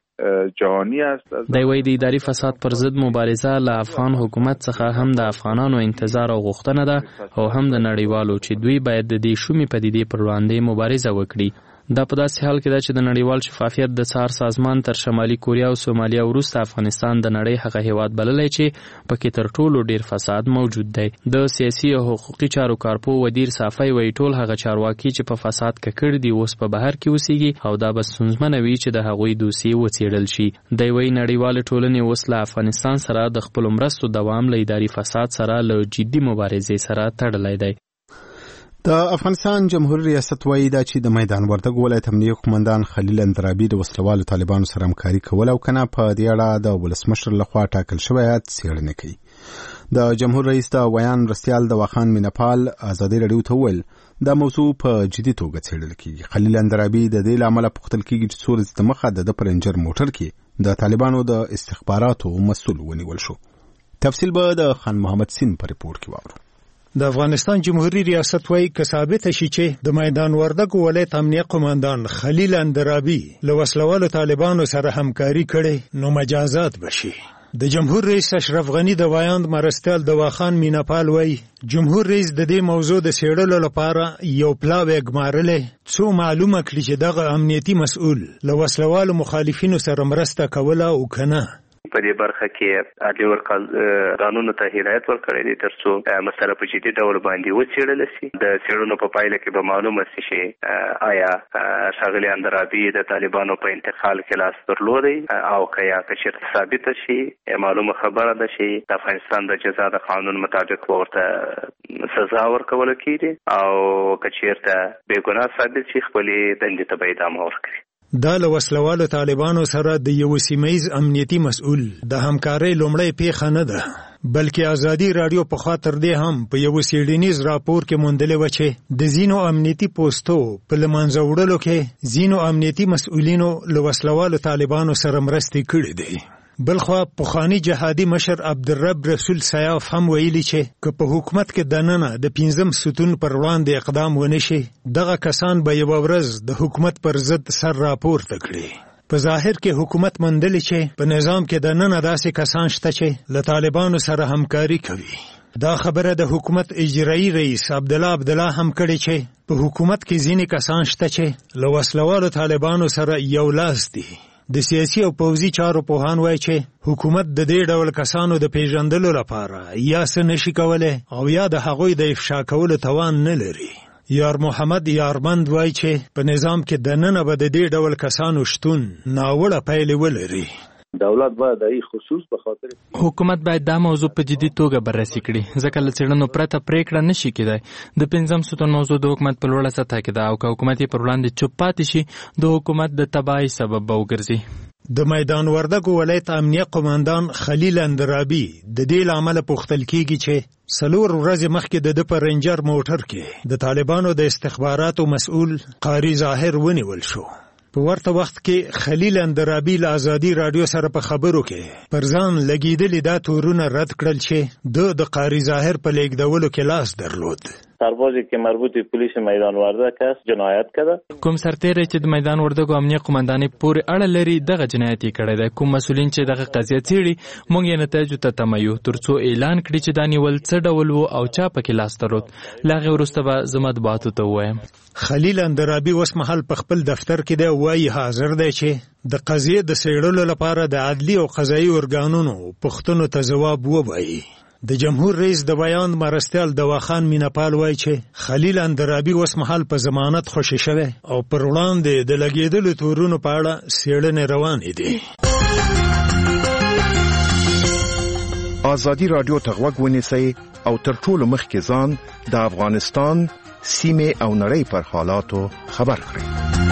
جهانی است. د وی د اداري فساد پر ضد مبارزه له افغان حکومت څخه هم د افغانانو انتظار او غوښتنه ده او هم د نړیوالو چې دوی باید د دې شومې پدیدې پر وړاندې مبارزه وکړي. دا په داسې حال کې ده چې د نړیوال شفافیت د څار سازمان تر شمالي کوریا او سومالیا وروسته افغانستان د نړۍ هغه هیواد بللی چې پکې تر ټولو ډیر فساد موجود دی. د سیاسي او حقوقي چارو کارپو ودیر صافی وایي ټول هغه چارواکي چې په فساد ککړ دي اوس په بهر کې اوسېږي او دا به ستونزمنه وي چې د هغوی دوسیې وڅېړل شي. دی وایي نړیوالې ټولنې اوس له افغانستان سره د خپلو مرستو دوام له اداري فساد سره له جدي مبارزې سره تړلی دی. د افغانستان جمهوریت ریاست وایي دا چې د میدان وردګ ولایت امنیه قومندان خلیل اندرابي د وسلوالو طالبانو سره همکاري کول او کنه په دې اړه د ولسمشر لخوا ټاکل شوی څېړنه کوي. د جمهور رئیس د ویان رسیال دواخان میناپال ازادي راډیو ته ویل دا موضوع په جدي توګه څېړل کیږي. خلیل اندرابي د دې لامل پوښتل کیږي چې څو ورځې دمخه د پرنجر موټر کې د طالبانو د استخباراتو مسؤل ونیول شو. تفصیل به د خان محمد سین په ریپورت کې واورو. د افغانستان جمهوریت ریاست وایي که ثابت شي چې د میدان وردګ ولایت امنیه قومندان خلیل اندرابي له وسلوالو طالبانو سره همکاري کړي نو مجازات بشي. د جمهور رئیس اشرف غنی د وایاند مرستیال دواخان میناپال وایي جمهور رئیس د دې موضوع د څېړلو لپاره یو پلاوی ګمارلی څو معلومه کړي چې دغه امنیتي مسؤل له وسلوالو مخالفینو سره مرسته کوله او کنه. په دې برخه کې عدلي ورکال قانون ته هدایت ورکړی دی ترڅو مسله په جدي ډول باندې وڅېړل شي. د څېړنو په پایله کې به معلومه شي چې آیا ښاغلي اندرابي د طالبانو په انتقال کې لاس درلودی او که یا که چېرته ثابته شي معلومه خبره ده چې د افغانستان د جزا د قانون مطابق ورته سزا ورکول کېږي او که چېرته بېګناه ثابت شي خپلې دندې ته به ادامه ورکړي. دا له وسلوالو طالبانو سره د یو سیمه‌ایز امنیتي مسؤل د همکارۍ لومړی پیښه نه ده، بلکې ازادي رادیو په خاطر دې هم په یو سیډینیز راپور کې موندلې و چې د زینو امنیتي پوسټو په لمانځه وړلو کې زینو امنیتي مسؤلینو له وسلوالو طالبانو سره مرستې کړې دي. بلخوا پخوانی جهادي مشر عبدالرب رسول سیاف هم ویلي چې که په حکومت کې دننه د پنځم ستون پر وړاندې اقدام ونشي دغه کسان به یوه ورځ د حکومت پر ضد سر راپورته کړي. په ظاهر کې حکومت موندلی چې په نظام کې دننه داسې کسان شته چې له طالبانو سره همکاري کوي. دا خبره د حکومت اجرایی رئیس عبدالله عبدالله هم کړي چې په حکومت کې ځینې کسان شته چې له وسلوالو طالبانو سره یو لاس دي. د سیاسي او پوځي چارو پوهان وایي چې حکومت د دې ډول کسانو د پیژندلو لپاره یا څه نشي کولی او یا د هغوی د افشا کولو توان نه لري. یار محمد یارمند وایي چې په نظام کې دننه به د دې ډول کسانو شتون ناوړه پایلې ولري. دولت باید د خصوص په خاطر حکومت باید دا موضوع په جدي توګه بررسي کړي ځکه له څېړنو پرته پریکړه نشي کېدای. د پنځم ستون موضوع د حکومت په لوړه سطح کې ده او که حکومت یې پر وړاندې چوپ پاتې شي د حکومت د تباهۍ سبب به وګرځي. د میدان وردګو ولایت امنیه قماندان خلیل اندرابي د دې له امله پوښتل کېږي چې څلور ورځې مخکې د ده په رینجر موټر کې د طالبانو د استخباراتو مسؤل قاری ظاهر ونیول شو. په ورته وخت کې خلیل اندرابي له ازادي رادیو سره په خبرو کې پر ځان لګېدلي دا تورونه رد کړل چې ده د قاری ظاهر په لیږدولو کې لاس درلود. سربازی که مربوط به پلیس میدان وردک است جنایت کرده. کوم سرتیری چې د میدان وردګو امنیه قومندانۍ پورې اړه لري دغه جنایت یې کړی دی. کوم مسؤلین چې دغه قضیه څېړي موږ یې نتایجو ته تمه یو ترڅو اعلان کړي چې دا نیول څه ډول و او چا پکې لاس درلود. له هغې وروسته به زه مطبوعاتو ته ووایم. خلیل اندرابي اوس مهال په خپل دفتر کې دی، وایي حاضر دی چې د قضیې د څېړلو لپاره د عدلي او قضایي ارګانونو پوښتنو ته ځواب ووایي. د جمهور رئیس د بیان مرستیال دواخان مینپال وایي چې خلیل اندرابي اوس مهال په ضمانت خوشي شوی او پر وړاندې د لګېدلو تورونو په اړه څېړنې روانې دي. ازادي رادیو ته غوږ ونیسئ او تر ټولو مخکې ځان د افغانستان سیمې او نړۍ پر حالاتو خبر کړئ.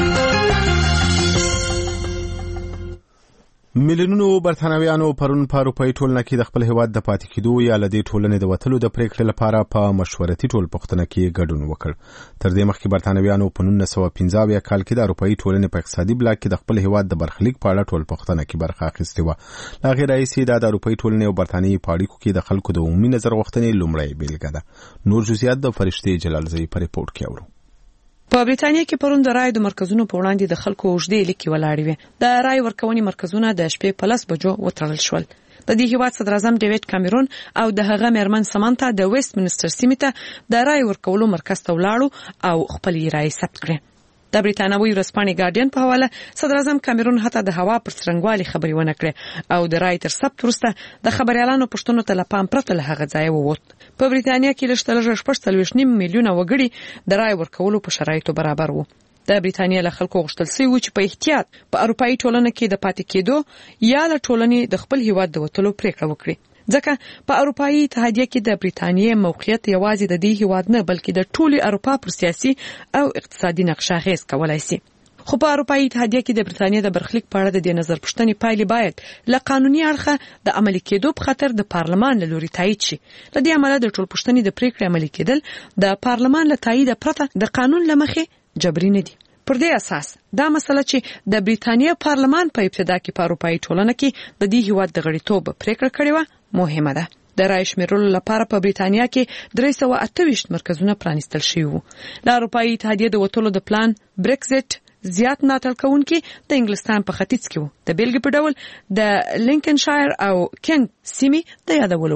میلیونونو برتانویانو پرون په اروپایي ټولنه کې د خپل هیواد د پاتې کېدو یا له دې ټولنې د وتلو د پریکړې لپاره په مشورتي ټولپوښتنه کې ګډون وکړ. تر دې مخکې برتانویانو په نولس سوه پنځه اویا کال کې د اروپایي ټولنې په اقتصادي بلاک کې د خپل هیواد د برخلیک په اړه ټولپوښتنه کې برخه اخیستې وه. له هغې راهیسې دا د اروپایي ټولنې او برتانیې په اړیکو کې د خلکو د عمومي نظر غوښتنې لومړۍ بېلګه ده. نور جزئیات د فرشتې جلالزئی په ریپورټ کې اورو. په بریتانیا کې پرون د رای د مرکزونو په وړاندې د خلکو اوږدې لیکې ولاړې وې. د رای ورکونې مرکزونه د شپې په لس بجو وتړل شول. د دې هیواد صدر اعظم ډیوډ کامرون او د هغه میرمن سمانتا د ویسټ منسټر سیمې ته د رای ورکولو مرکز ته ولاړو او خپل رای ثبت کړې. د بریتانوي ورځپاڼې ګارډین په حواله صدر اعظم کامرون حتی د هوا پر څرنګوالي خبرې ونه کړې او د رای تر ثبت وروسته د خبريالانو پوښتنو ته له پام پرته له هغه ځایه ووت. په بریتانیا کې لږ تر لږه شپږ څلوېښت نیم میلیونه وګړي د رای ورکولو په شرایطو برابر وو. د بریتانیا له خلکو غوښتل شوي و چې په احتیاط په اروپایي ټولنه کې د پاتې کېدو یا له ټولنې د خپل هیواد د وتلو پریکړه وکړي. ځکه په اروپایي اتحادیه کې د بریتانیا موقعیت یوازې د دې هیواد نه بلکې د ټولي اروپا پر سیاسي او اقتصادي نقشه اغېز کولای شي. خو په اروپایي اتحادیه کې د بریتانیا د برخلیک په اړه د دې نظر پوښتنې پایلې باید له قانوني اړخه د عملي کېدو په خاطر د پارلمان له لوري تایید شي. له دې امله د ټول پوښتنې د پریکړې عملي کېدل د پارلمان له تایید پرته د قانون له مخې جبري نه دي. پر دې اساس دا مسله چې د بریتانیا پارلمان په ابتدا کې په اروپایي ټولنه کې د دې هیواد د غړیتوب پریکړه کړې و مهمه ده. د رای شمیرلو لپاره په بریتانیا کې درې سوه اته ویشت مرکزونه پرانیستل شوي وو. له اروپایي اتحادیې د وتلو د پلان برکزټ زیات ملاتړ کوونکي د انګلستان په ختیځ کې وو. د بیلګې په ډول د لینکن شایر او کینټ سیمې د یادولو وړ دي.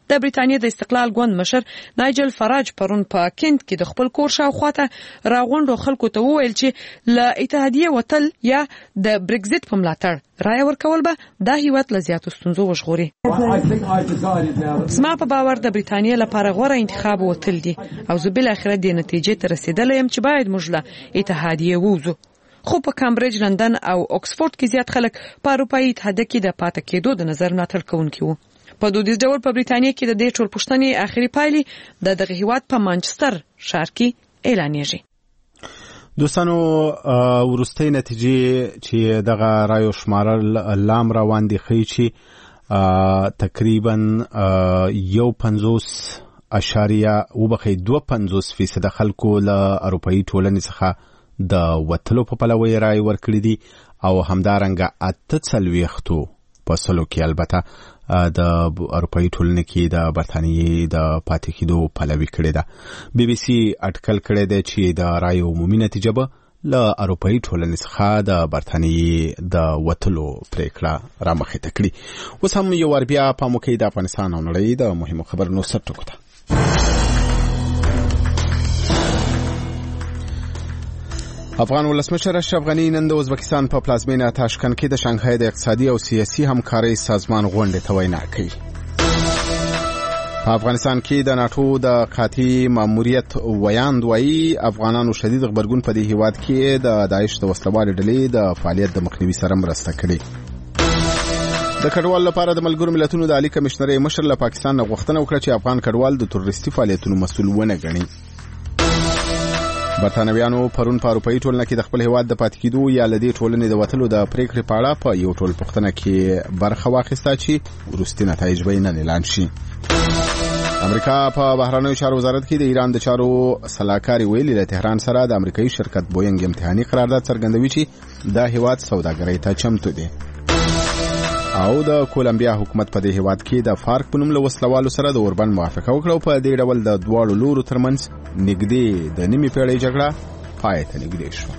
د بریتانیا د استقلال ګوند مشر نایجل فراج پرون په کینټ کې د خپل کور شاوخواته راغونډو خلکو ته وویل چې له اتحادیې وتل یا د برگزیت په ملاتړ رایه ورکول به دا هیواد له زیاتو ستونزو وژغوري. زما په باور د بریتانیا لپاره غوره انتخاب وتل دي او زه بل اخر د نتیجې ته رسیدلی یم چې باید موږ له اتحادیې ووځو. خو په کامبرج، لندن او اکسفورد کې زیات خلک په اروپایي اتحادیه کې د پاتې کېدو د نظر ملاتړ کوونکي وو. په دودیز ډول په بریتانیا کې د دې ټولپوښتنې اخري پایلې د دغه هیواد په مانچستر ښار کې اعلانېږي. دوستانو ورستۍ نتیجې چې دغه رایو شمارل لام روان دي ښیي چې تقریبا یو پنځوس اشاریه وبخې دوه پنځوس فیصده خلکو له اروپایي ټولنې څخه د وتلو په پلوه یې رای ورکړي دي او همدارنګه اته څلوېښتو په سلو کې البته د اروپایي ټولنې کې د برتانیې د پاتې کېدو پلوي کړې ده. بي بي سي اټکل کړی دی چې د رای عمومي نتیجه به له اروپایي ټولنې څخه د برتانیې د وتلو پریکړه رامخې ته کړي. اوس هم یو ور بیا پام وکړئ د افغانستان او نړۍ د مهمو خبرونو سرټکو ته. افغان ولسمشر اشرف غني نن د ازبکستان په پلازمینه تاشکند کې د شانګهای د اقتصادي او سیاسي همکارۍ سازمان غونډې ته وینا کوي. په افغانستان کې د ناتو د قاطع ماموریت ویاند وایي افغانانو شدید غبرګون په دې هیواد کې د داعش د وسلوالې ډلې د فعالیت د مخنیوي سره مرسته کړې. د کډوال لپاره د ملګرو ملتونو د عالی کمشنرۍ مشر له پاکستان غوښتنه وکړه چې افغان کډوال د تروریستي فعالیتونو مسؤل ونه ګڼي. برتانویانو پرون په اروپایي ټولنه کې د خپل هیواد د پاتې کېدو یا له دې ټولنې د وتلو د پریکړې په اړه په یو ټولپوښتنه کې برخه واخیسته چې وروستي نتایج به نن اعلان شي. امریکا په بهرنیو چارو وزارت کې د ایران د چارو سلاکاري ویلي له تهران سره د امریکایي شرکت بوینګ امتحاني قرارداد څرګندوي چې دا هیواد سوداګرۍ ته چمتو دی. او د کولمبیا حکومت په دې هیواد کې د فارک په نوم له وسلوالو سره د اوربند موافقه وکړه او په دې ډول د دواړو لورو ترمنځ نږدې د نیمې پیړۍ جګړه پای ته نږدې شوه.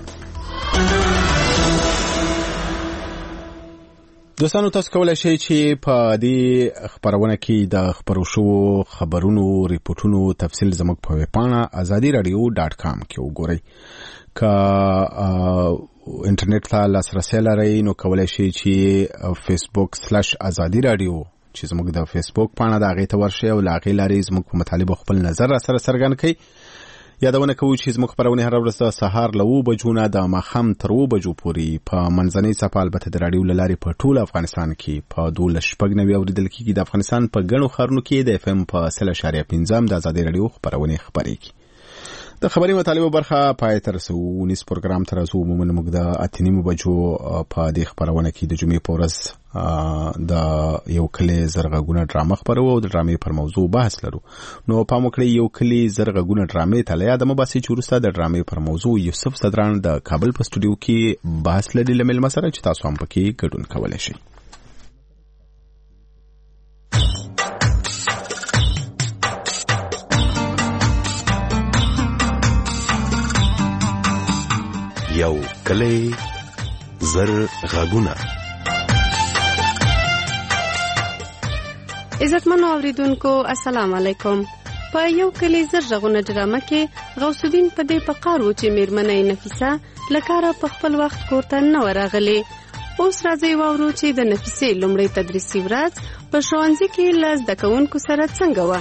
دوستانو تاسو کولای شئ چې په دې خبرونه کې د خبرو شوو خبرونو ریپورتونو تفصیل زموږ په ویب پاڼه ازادي رادیو ډاټ کام کې وګورئ. که انټرنیټ ته لاسرسی لرئ نو کولای شئ چې فیسبوک سلیش ازادي رادیو چې زموږ د فیسبوک پاڼه د هغې ته ورشئ او له هغې لارې زموږ په مطالبو خپل نظر را سره څرګند کړئ. یادونه کوو چې زموږ خپرونې هره ورځ د سهار له اوه بجو نه د ماښام تر اوه بجو پورې په منځنۍ څپه البته د راډیو له لارې په ټول افغانستان کې په دولس شپږ نوي اورېدل کېږي. د افغانستان په ګڼو ښارونو کې د اف ام په سل اشاریه پنځه د ازادي راډیو خپرونې خپرېږي. د خبري مطالبه برخه پای ته رسو. ونیس پروګرام تر رسو عموما موږ د اتنیمو بجو په دې خبرونه کې د جمعې په ورځ د یو کلی زرغونه ډرامه خبرو او د ډرامې پر موضوع بحث لرو. نو پام وکړئ یو کلی زرغونه ډرامې ته له یاده مو باسي چې وروسته د ډرامې پر موضوع یوسف صدران د کابل په سټوډیو کې بحث لري له مېلمه سره چې تاسو هم پکې ګډون کولی شئ. یو کلی زر غاګونه. عزتمنو اوریدونکو السلام علیکم. په یو کلی زر غاګونه ډرامه کې غوث الدین په دې پقار و چې میرمنې نفیسه لکاره په خپل وخت کوړه نه ورغلې. اوس راځي واورو چې د نفیسې لومړی تدریسي ورځ په ښوونځي کې له زده کوونکو سره څنګه وه.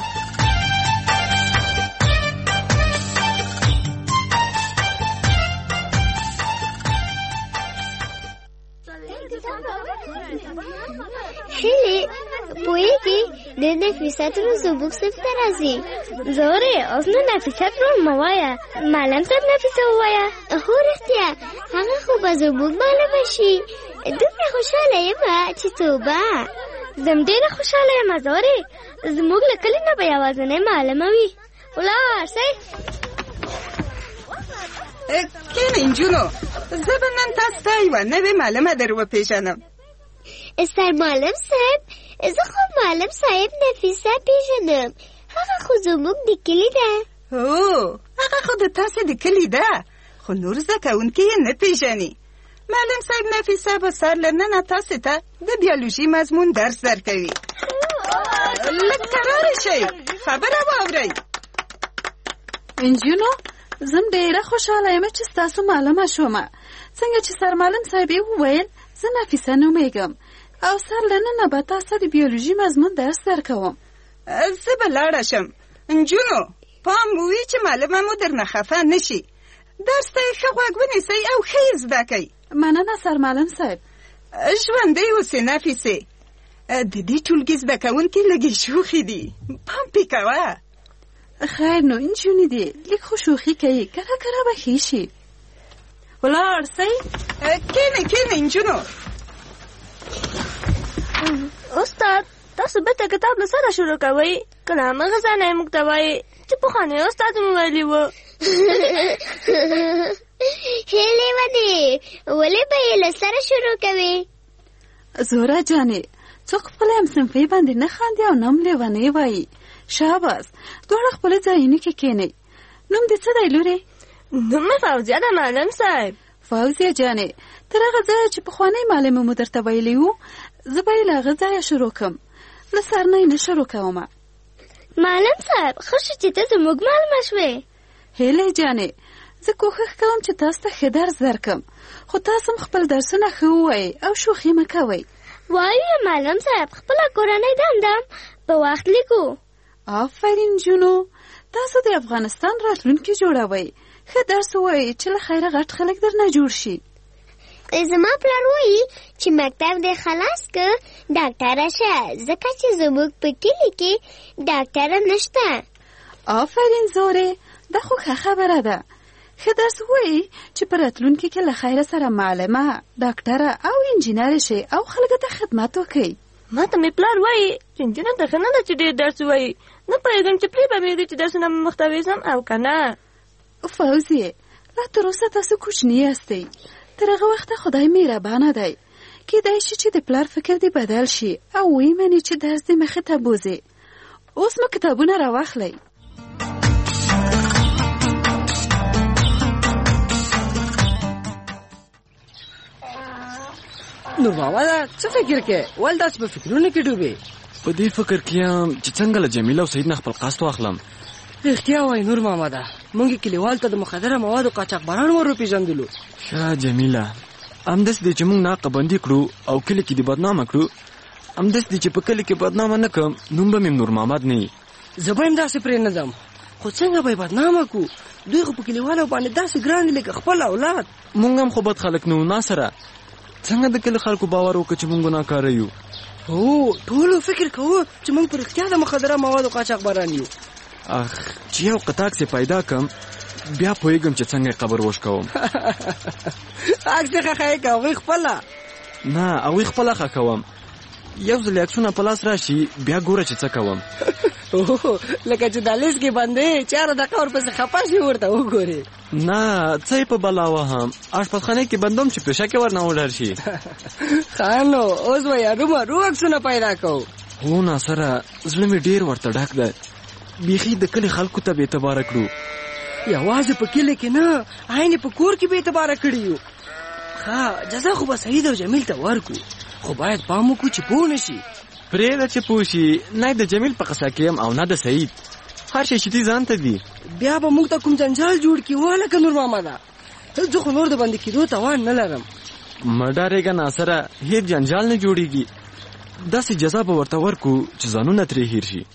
هلی پویږي د نفیسه تر زبوک سفته راځي. زوره اوس نه نفیسه تر موایا معلم صاحب نفیسه وایا. هو رښتیا هغه خو به زبوک معلوم شي. دومره خوشاله یم چې توبه زم ډېره خوشاله یم. زوره زموږ له کلي نه به یوازینۍ معلمه وي. ولاړ سئ کینه انجونو زه به نن تاسو ته یوه نوې معلمه در وپېژنم. استاد معلم صاحب زه خو معلم صاحب نفیسه پیژنم. هغه خو زموږ د کلي ده. هو هغه خو د تاسې د کلي ده خو نور زده کوونکي یې نه پیژني. معلم صاحب نفیسه به سهار له ننه تاسې ته د بیولوژي مضمون درس درکوي. لږ کرار شئ، خبره واورئ. انجونو زم ډیره خوشاله یم چې ستاسو معلومه شومه. څنګه چې سرمعلم صاحب وویل زه نفیسه نومیږم او سر لننه به تاسو د بیولوژي مضمون درس درکوم. زه به لاړه شم. انجونو پام ووی چې معلمه مو درنه خفه نشي. درس ته ښه غوږ ونیسئ او ښه یې زده کوئ. مننه سرمعلم صاحب. ژوندی اوسئ نفیسې. د دې ټولګي زده کوونکي لږې شوخي دي، پام پې کوه. خیر نو انجونې دي لږ خو شوخي کوي، کله کله به ښې شي. ولاړ سئ. کینې کینې انجونو. استاد تاسو بېرته کتاب له سره شروع کوئ، که نه همغه ځای موږ ته وایي چې پخوانی استاد مو ویلي و. هې لیونې ولې به یې له سره شروع کوې؟ زوره جانې څوک خپله همصنفۍ باندې نه خاندي او نه هم لیونۍ وایي. شاباس دواړه خپلې ځایونو کې کښېنئ. نوم دې څه دی لورې؟ نوم مې فوزیه ده معلم صاحب. فوزیه جانې تر هغه ځایه چې پخوانی معلم مو درته ویلی وو زه به یې له هغه ځایه شروع کړم، له سر نه یې نه شروع کومه. معلم صاحب ښه شو چې ته زموږ معلمه شوې. هیلې جانې زه کوښښ کوم چې تاسو ته ښه درس درکړم، خو تاسو هم خپل درسونه ښه ووایئ او شوخي مه کوئ. وایو معلم صاحب خپله کورنۍ دندم په وخت لیکو. آفرین جونو تاسو د افغانستان راتلونکي جوړوئ. ښه درس ووایئ چې له خیره غټ خلک درنه جوړ شي. زما پلار وایي چې مکتب دې خلاص که ډاکټره شه، ځکه چې زموږ په کلي کې ډاکټره نشته. آفرین زورې دا خو ښه خبره ده. ښه درس ووایئ چې په راتلونکي کې له خیره سره معلمه، ډاکټره او انجینر شئ او خلکو ته خدمت وکړئ. ما ته مې پلار وایي چې نجونو ته ښه نه ده چې ډېر درس ووایي. نه پوهېږم چې پرې به مېږدي چې درسونه مې محتوي سم او که نه. فوزیه لا تر اوسه تاسو کوچني یاستئ، تر هغه وخته خدای مهربانه دی. کیدای شي چې د پلار فکر دې بدل شي او ویمنې چې درس دې مخې ته بوځي. اوس مو کتابونه راواخلئ. نور محمده څه فکر کې؟ ول داسې په فکرونو کې ډوبې؟ په دې فکر کې یم چې څنګه له جمیله او سعید نه خپل قسط واخلم. رښتیا وایي نور محمده، موږ کلیوال ته د مخدره موادو قاچاقبران ور وپېژندلو. ښه جمیله همداسې دی چې موږ ناقه بندي کړو او کلي کې دې بدنامه کړو، همداسې دی چې په کلي کې بدنامه نه کړم نوم به مې نور محمد نه وي. زه به هم داسې پرې نه ځم، خو څنګه به یې بدنامه کړو؟ دوی خو په کلیوالو باندې داسې ګران دي لکه خپل اولاد. موږ هم خو بد خلک نه وو ناصره، څنګه د کلي خلکو باور وکړه چې موږ ګناهکاره یو؟ هو ټولو فکر کوو چې موږ په رښتیا د مخدره موادو قاچاقبران یو. اخ چې یو قطاق سي پیدا کم بیا پوهېږم چې څنګه قبر وش کوم. عکس ښه ښه کوي خپله؟ نه هغوی خپله ښه کوم. یو ځل عکسونه په لاس راشي بیا ګوره چې څه کوم. لکه چې دهلیز کې بندې چاره دقیقه ورپسې خفه شي ورته وګورې. نه څه یې په بلا وهم، اشپزخانې کې بندوم چې پیشه کې ورنه وډر شي. ښه نو اوس به یې رومرو عکسونه پیدا کوو. هو ناصره زړه مې ډېر ورته ډک دی، بیخي د کلي خلکو ته بې اعتباره کړو. یوازې په کلي کې نه عین په کور کې بې اعتباره کړي یو. ښه جزا خو به سعید او جمیل ته ورکړو، خو باید پام وکړو چې پوه نه شي. پرېږده چې پوه شي، نه د جمیل په قصه کې یم او نه د سعید، هر شی چې دي ځان ته دي. بیا به موږ ته کوم جنجال جوړ کړي ولکه نور محمده. زه خو نور د بندي کېدو توان نه لرم. مه ډارېږه ناصره، هېڅ جنجال نه جوړېږي. داسې جزا به ورته ورکړو چې ځانونه ترې هېر شي.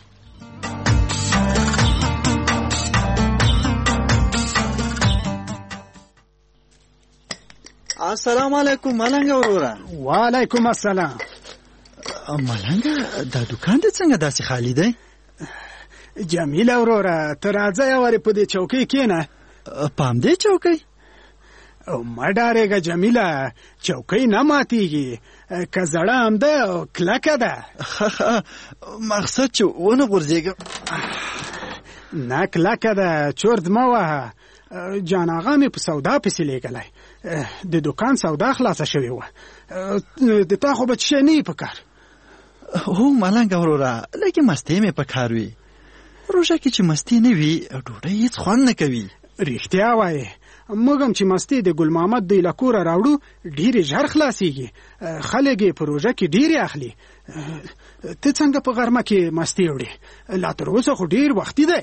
السلام علیکم ملنګ وروره. وعلیکم السلام. ملنګ دا دکان دې څنګه داسې خالی دی؟ جمیله وروره ته راځه یوارې په دې چوکۍ کښېنه. پام دې چوکۍ؟ مه ډارېږه جمیله، چوکۍ نه ماتېږي، که زړه هم ده او کلکه ده. مقصد چې ونه غورځېږم. نه کلکه ده، چرت مه وهه. جان آغا مې په سودا پسې لېږلی، د دکان سودا خلاصه شوې وه. د تا خو به څه شی نه وي په کار؟ هو ملنګ وروره لږې مستې مې په کار وي. روژه کې چې مستې نه وي ډوډۍ هېڅ خوند نه کوي. رښتیا وایې، موږ هم چې مستې د ګل محمد دوی له کوره راوړو ډېرې ژر خلاصېږي. خلک یې په روژه کې ډېرې اخلي. ته څنګه په غرمه کې مستې وړې؟ لا تر اوسه خو ډېر وختي دی.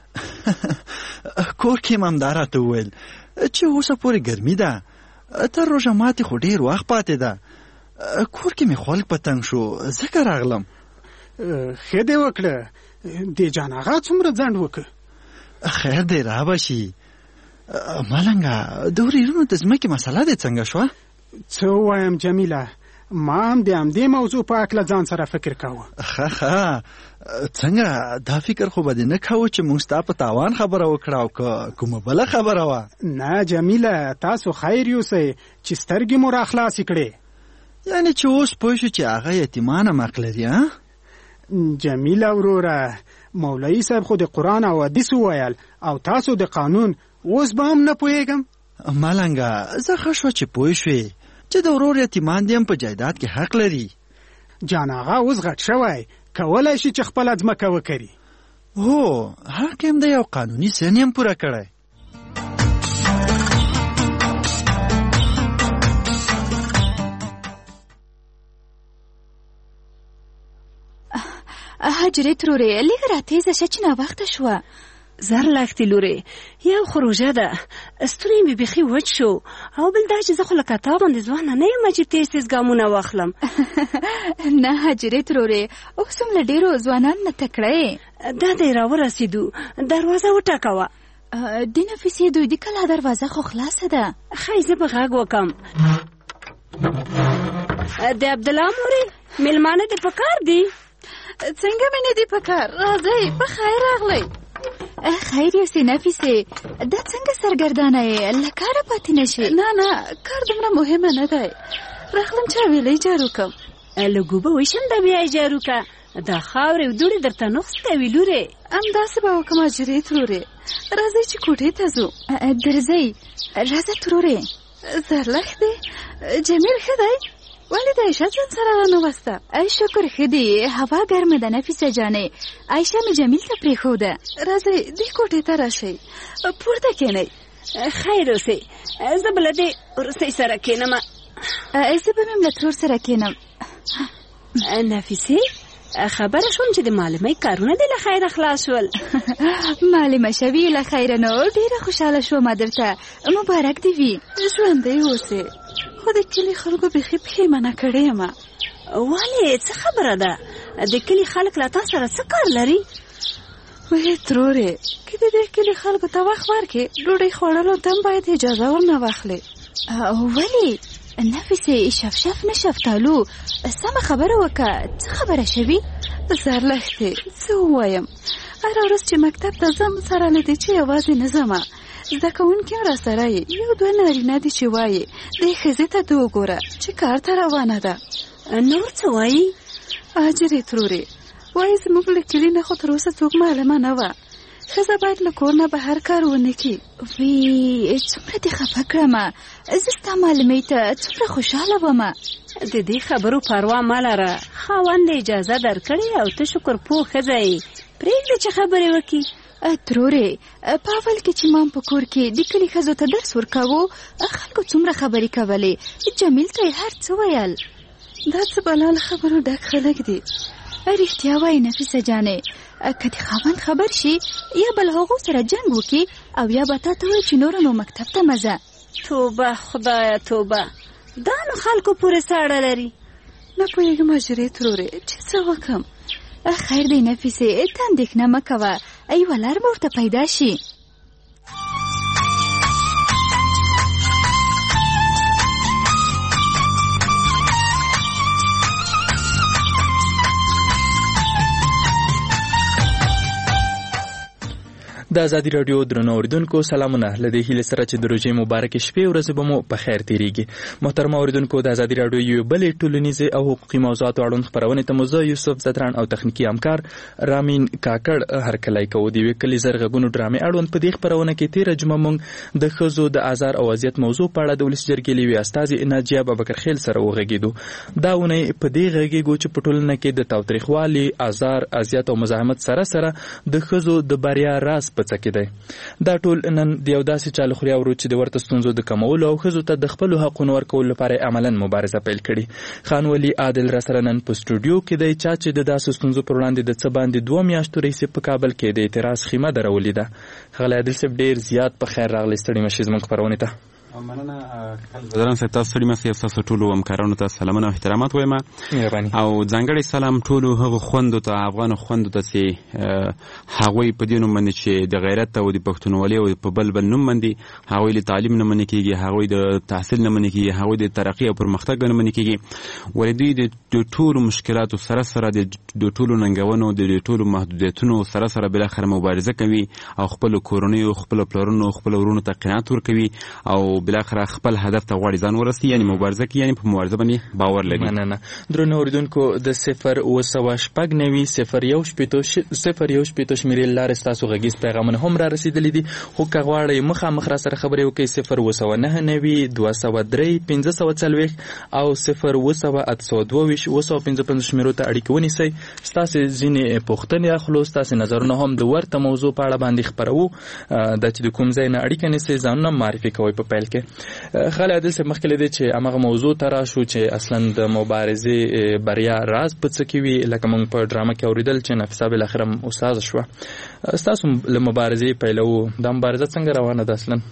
کور کې هم همدا راته وویل چې اوسه پورې ګرمي ده، تر روژه ماتې خو ډېر وخت پاتې ده. کور کې مې خلک په تنګ شو، ځکه راغلم. ښه دې وکړه. د جان آغا څومره ځنډ وکړه؟ خیر دی را به شي. ملنګه د ورېرونو د ځمکې مسله دې څنګه شوه؟ څه ووایم جمیله، ما هم د همدې موضوع په هکله ځان سره فکر کوه. ښه ښه څنګه دا فکر خو به دې نه کوو چې موږ ستا په تاوان خبره وکړه او که کومه بله خبره وه؟ نه جمیله، تاسو خیر یوسئ چې سترګې مو را خلاصې کړې. یعنې چې اوس پوه شو چې هغه یتیمانه حق لري؟ ها جمیله وروره، مولوي صاحب خو د قرآن او حدیث وویل او تاسو د قانون. اوس به هم نه پوهېږم. ملنګه زه ښه شوه چې پوه شوې چې د ورور یتیمان دې هم په جایداد کې حق لري. جان آغا اوس غټ شوی، کولی شي چې خپله ځمکه وکري. هو حق هم دی او قانوني سن یې هم پوره کړی. هجرې ترورې لږ راتېزه شه چې ناوخته شوه. زر لختې لورې، یو خو روژه ده، ستونی مې بیخي وچ شو، او بل دا چې زه خو لکه تا باندې ځوانه نه یم چې تیز تیز ګامونه واخلم. نه هجرې ترورې، اوس هم له ډېرو ځوانانو نه تکړه یې. دا دی راورسېدو، دروازه وټکوه. د نفیسې دوی د کلا دروازه خو خلاصه ده. ښایي زه به غږ وکم. د عبدالله مورې، مېلمانه دې په کار دي؟ څنګه مې نه دي په کار؟ راځئ، په خیر راغلی. خیر یوسې نفیسې، دا څنګه سرګردانه یې؟ له کاره پاتې نه شي؟ نه نه، کار دومره مهمه نه دی. راغلم چې حویلۍ جارو کړم. لږ اوبه ویشم دا بیا یې جارو کړه. دا خاورې او دوړې درته نقص کوي لورې. همداسې به وکړم هجرې ترورې. راځئ چې کوټې ته ځو. درځئ، راځه ترورې. زرلښت دی، جمیل ښه دی؟ ولې د عایشه ځان سره رانوسته؟ شکر ښه دی، هوا ګرمه ده نفیسه جانې. عایشه مې جمیل ته پرېښوده. راځئ دې کوټې ته راشئ، پورته کښېنئ. خیر اوسئ، زه به له دې وروستۍ سره کښېنم. زه به مې له ترور سره کښېنم. نفیسې، خبره شوم چې د معلمۍ کارونه دې له خیره خلاص شول. معلمه شوي له خیره نو ډېره خوشحاله شوم. درته مبارک دې وي، ژوندی اوسې. خو د کلي خلکو بیخي پښېمانه کړې یم. ولې څه خبره ده؟ د کلي خلک له تا سره څه کار لري؟ وې ترورې، که د دې کلي خلکو ته وخت ورکړې، ډوډۍ خوړلو ته هم باید اجازه ورنه واخلې. ولې نفیسې، شف شف نه شفتالو، سمه خبره وکړه. څه خبره شوي؟ زرلښتې، څه ووایم؟ هره ورځ چې مکتب ته ځم، سره له دې چې یوازې نه ځمه، زده کوونکي هم را سره یې. یو دوه نارینه دي چې وایي دې ښځې ته ته وګوره چې کار ته روانه ده. نور څه وایي؟ هجرې ترورې وایي زموږ له کلي نه خو تر اوسه څوک معلمه نه وه. ښځه باید له کور نه بهر کار ونه کړي. وی څومره دې خفه کړمه، زه ستا معلمۍ ته څومره خوشحاله ومه. د دې خبرو پروا مه لره، خاوند اجازه درکړې او ته شکر پوه ښځه یې، پرېږده چې خبرې وکړي. ترورې، په اول کې چې مام په کور کې د کلي ښځو ته درس ورکاوه، خلکو څومره خبرې کولې، جمیل ته یې هر څه ویل. دا څه بلا له خبرو ډک خلک دي. رښتیا وایي نفیسه جانې، که د خاوند خبر شي یا به له هغو سره جنګ وکړي او یا به تا ته وایي چې نوره نو مکتب ته مه ځه. توبه خدایه توبه، دا نو خلکو پورې ساړه لري. نه پوهېږم هجرې ترورې چې څه وکړم. خیر دی نفیسې، ته اندېښنه مه کوه، یوه لار به ورته پیدا شي. د ازادي راډیو درنو اوریدونکو سلامونه. له دې هیله سره چې د روژې مبارکې شپې ورځې به مو په خیر تیریږي. محترم اوریدونکو، د ازادي راډیو یو بلې ټولنیزې او حقوقي موضوعاتو اړوند خپرونې ته مو زه یوسف زدران او تخنیکي همکار رامین کاکړ هرکلی کوو. د یوې کلي زر غږونو ډرامې اړوند په دې خپرونه کې تېره جمعه موږ د ښځو د آزار او اذیت موضوع په اړه د ولسي جرګې له یوې استازې ناجیه ابوبکرخیل سره وغږېدو. دا اونۍ په دې غږېږو چې په ټولنه کې د تاوتریخوالي، آزار، اذیت او مزاحمت سره سره د ښځو د بریا راز په څه کې دی. دا ټول نن د یو داسې چا له خولې اورو چې د ورته ستونزو د کمولو او ښځو ته د خپلو حقونو ورکولو لپاره عملاً مبارزه پیل کړي. خان ولي عادل راسره نن په سټوډیو کې دی، چا چې د داسې ستونزو پر وړاندې د څه باندې دوه میاشتو راهیسې په کابل کې د اعتراض خیمه درولې ده. ښاغلی عادل صاحب ډېر زیات په خیر راغلی، ستړي مه شئ زموږ خپرونې ته. مننه ګلزاران صاحب، تاسو ستړي مه شئ. ستاسو ټولو همکارانو ته سلامونه او احترامات وایم او ځانګړی سلام ټولو هغو خویندو ته، افغانو خویندو ته چې هغوی په دې نوم باندې چې د غیرت او د پښتونولۍ او په بل بل نوم باندې هغوی له تعلیم نه منع کېږي، هغوی د تحصیل نه منع کېږي، هغوی د ترقي او پرمختګ نه منع کېږي. ولې دوی د ټولو مشکلاتو سره سره د ټولو ننګونو د ټولو محدودیتونو سره سره بالاخره مبارزه کوي او خپلو کورنیو، خپلو پلرونو، خپلو ورونو ته قناعت ورکوي او بالاخره خپل هدف ته غواړي ځان ورسي، یعنی مبارزه کوي، یعنی په مبارزه باندې باور لري. مننه. درنو اوریدونکو، د صفر اوه سوه شپږ نوي صفر یو شپېته صفر یو شپېته شمېرې لارې ستاسو غږیز پیغامونه هم را رسېدلي دي، خو که غواړئ مخامخ را سره خبرې وکړئ صفر اوه سوه نهه نوي دوه سوه درې پنځه سوه څلوېښت او صفر اوه سوه اته سوه دوه ویشت اوه سوه پنځه پنځوس شمېرو ته اړیکه ونیسئ. ستاسې ځینې پوښتنې اخلو، ستاسې نظرونه هم د ورته موضوع په اړه باندې خپروو. دا چې د کوم ځای نه اړیکه نیسئ، ځانونه معرفي کوئ په پیل کې. خاله عادل صاحب، مخکې له دې چې هماغه موضوع ته راشو چې اصلا د مبارزې بریا راز په څه کې وي، لکه موږ په ډرامه کې اورېدل چې نفیسه بالاخره استاده شوه، ستاسو له مبارزې پیلوو، دا مبارزه څنګه روانه ده اصلا؟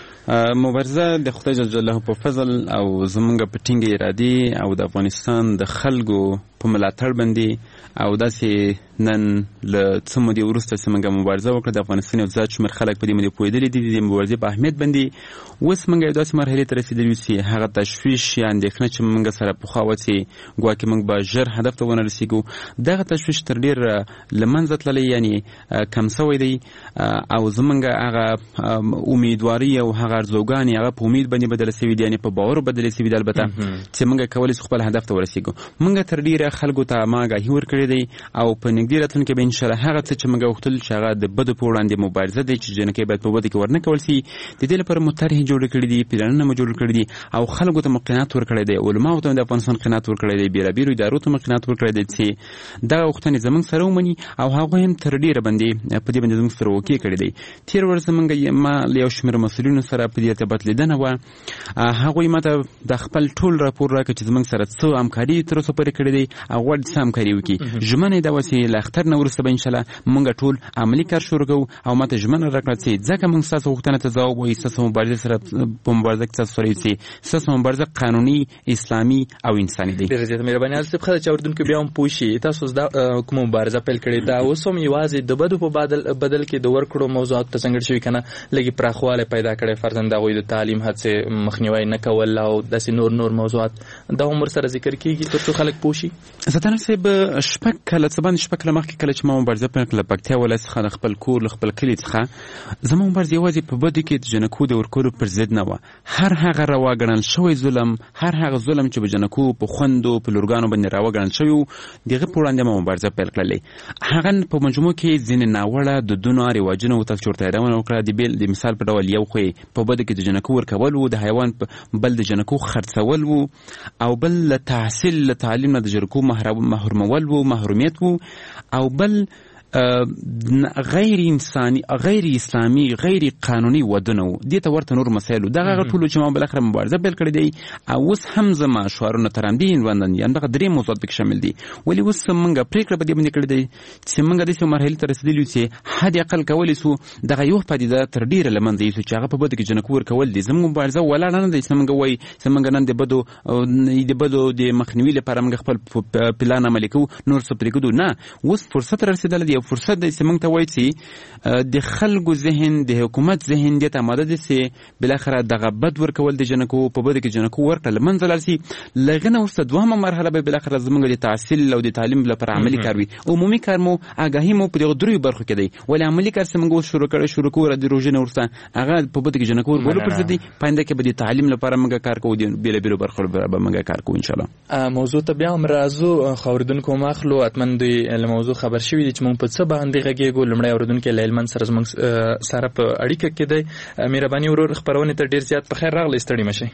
مبارزه د خدای جل جلاله په فضل او زمونږ په ټینګه ارادې او د افغانستان د خلکو په ملاتړ باندې او داسې نن له څه مودې وروسته چې موږ مبارزه وکړه، د افغانستان یو زیات شمېر خلک په دې باندې پوهېدلي دي د مبارزې په اهمیت باندې. اوس موږ یو داسې مرحلې ته رسېدلي یو چې هغه تشویش یا اندېښنه چې موږ سره پخوا وه چې ګواکې موږ به ژر هدف ته ونه رسېږو، دغه تشویش تر ډېر له منځه تللی، یعنې کم سوی دی او زموږ هغه امیدواري او هغه ارزوګانې هغه په امید باندې بدله سوي دي، یعنې په باور بدلې سوي دي البته چې موږ کولی شو خپل هدف ته ورسېږو. موږ تر ډېره خلکو ته ما آګاهي ورکړې دی او په نږدې راتلونکي به انشاءالله هغه څه چې موږ غوښتل چې هغه د بدو په وړاندې مبارزه دی چې جنکۍ باید په بدو کې ورنه کول سي، د دې لپاره مو طرحې جوړې کړي دي، پلانونه مو جوړ کړي دي او خلکو ته مو قناعت ورکړی دی، علماو ته د افغانستان قناعت ورکړی دی، بېلابېلو ادارو ته مو قناعت ورکړی دی چې دغه غوښتنې زموږ سره ومني او هغوی هم تر ډېره باندې په دې باندې زموږ سره اوکې کړی دی. تېر ورځ زموږ ما له یو شمېر مسؤلینو سره په دې ارتباط لیدنه وه، هغوی ما ته د خپل ټول راپور راکړ چې زموږ سره څه همکاري تر اوسه پورې کړې دی او غواړي څه همکاري وکړي. ژمنه یې دا وه چې له اختر نه وروسته به انشاءالله موږ ټول عملي کار شروع کوو او ما ته ژمنه راکړه چې ځکه موږ ستاسو غوښتنه ته ځواب وایو، ستاسو مبارزې سره په مبارزه کې ستاسو سره یو چې ستاسو مبارزه قانوني، اسلامي او انساني دی. ډېره زیاته مهرباني عادل صاحب. ښه ده چې اورېدونکي بیا هم پوه شي تاسو دا کومه مبارزه پیل کړې ده، اوس هم یوازې د بدو په بدل کې د ورکړو موضوعاتو ته ځانګړې شوي که نه لږې پراخوالی پیدا کړی، فرضاً د هغوی د تعلیم هڅې مخنیوی نه کول او داسې نور نور موضوعات، دا هم ورسره ذکر کېږي تر څو خلک پوه شي؟ ستانه صاحب، شپږ کله څه باندې شپږ کله مخکې کله چې ما مبارزه پیل کړه له پکتیا ولایت څخه د خپل کور له خپل کلي څخه، زما مبارزه یوازې په بدو کې د جنکو د ورکولو پر ضد نه وه. هر هغه روا ګڼل شوی ظلم، هر هغه ظلم چې په جنکو په خویندو په لورګانو باندې روا ګڼل شوی و، دغه په وړاندې ما مبارزه پیل کړلې. هغه په مجموع کې ځینې ناوړه دودونه، رواجونه ورته چورته یادونه وکړه. د بیل د مثال په ډول یو خو په بدو کې د جنکو ورکول و، د حیوان بل د جنکو خرڅول و، او بل له تحصیل له تعلیم نه د جنکو محرومول و، محرومیت و، او بل غیر انساني، غیر اسلامي، غیر قانوني ودونه و. دې ته ورته نور مسایل دغه ټولو چې ما بالاخره مبارزه پیل کړې دی او اوس هم زما شعارونه تر همدې عنوان یعنې دغه درې موضوعات پکې شامل دي. ولې اوس موږ پرېکړه په دې باندې کړې دی چې موږ داسې مرحلې ته رسېدلي یو چې حد اقل کولی سو دغه یو پدیده تر ډېره له منځه یوسو چې هغه په بدو کې جنکو ورکول دي. زموږ مبارزه ولاړه نه ده چې موږ وایي چې موږ نن د بدو د بدو د مخنیوي لپاره موږ خپل پلان عملي کوو، نور څه پرېږدو نه. اوس فرصت رسېدلی دی، یو فرصت دی چې موږ ته وایي چې د خلکو ذهن، د حکومت ذهن دې ته آماده دی چې بالاخره دغه بد ورکول د جنکو په بدو کې جنکو ورکړه له منځه لاړ شي. له هغې نه وروسته دوهمه مرحله به بالاخره زموږ د تحصیل او د تعلیم لپاره عملي کار وي. عمومي کار مو آګاهي مو په دغو دریو برخو کې دی، ولې عملي کار چې موږ اوس شروع کړی شروع کوو د روژې نه وروسته هغه په بدو کې جنکو ورکولو پر ضد دی. په آینده کې به د تعلیم لپاره موږ کار کوو، د بېلابېلو برخو لپاره به موږ کار کوو انشاءالله. موضوع ته بیا هم راځو، خو اورېدونکو هم اخلو، حتما دوی له موضوع خبر شوي دي چې موږ په څه باندې غږېږو. لومړی اورېدونکی له هلمند سره زموږ سره په اړیکه کې دی. مهرباني ورور خپرونې ته ډېر زیات په خیر راغلی، ستړي مه شئ.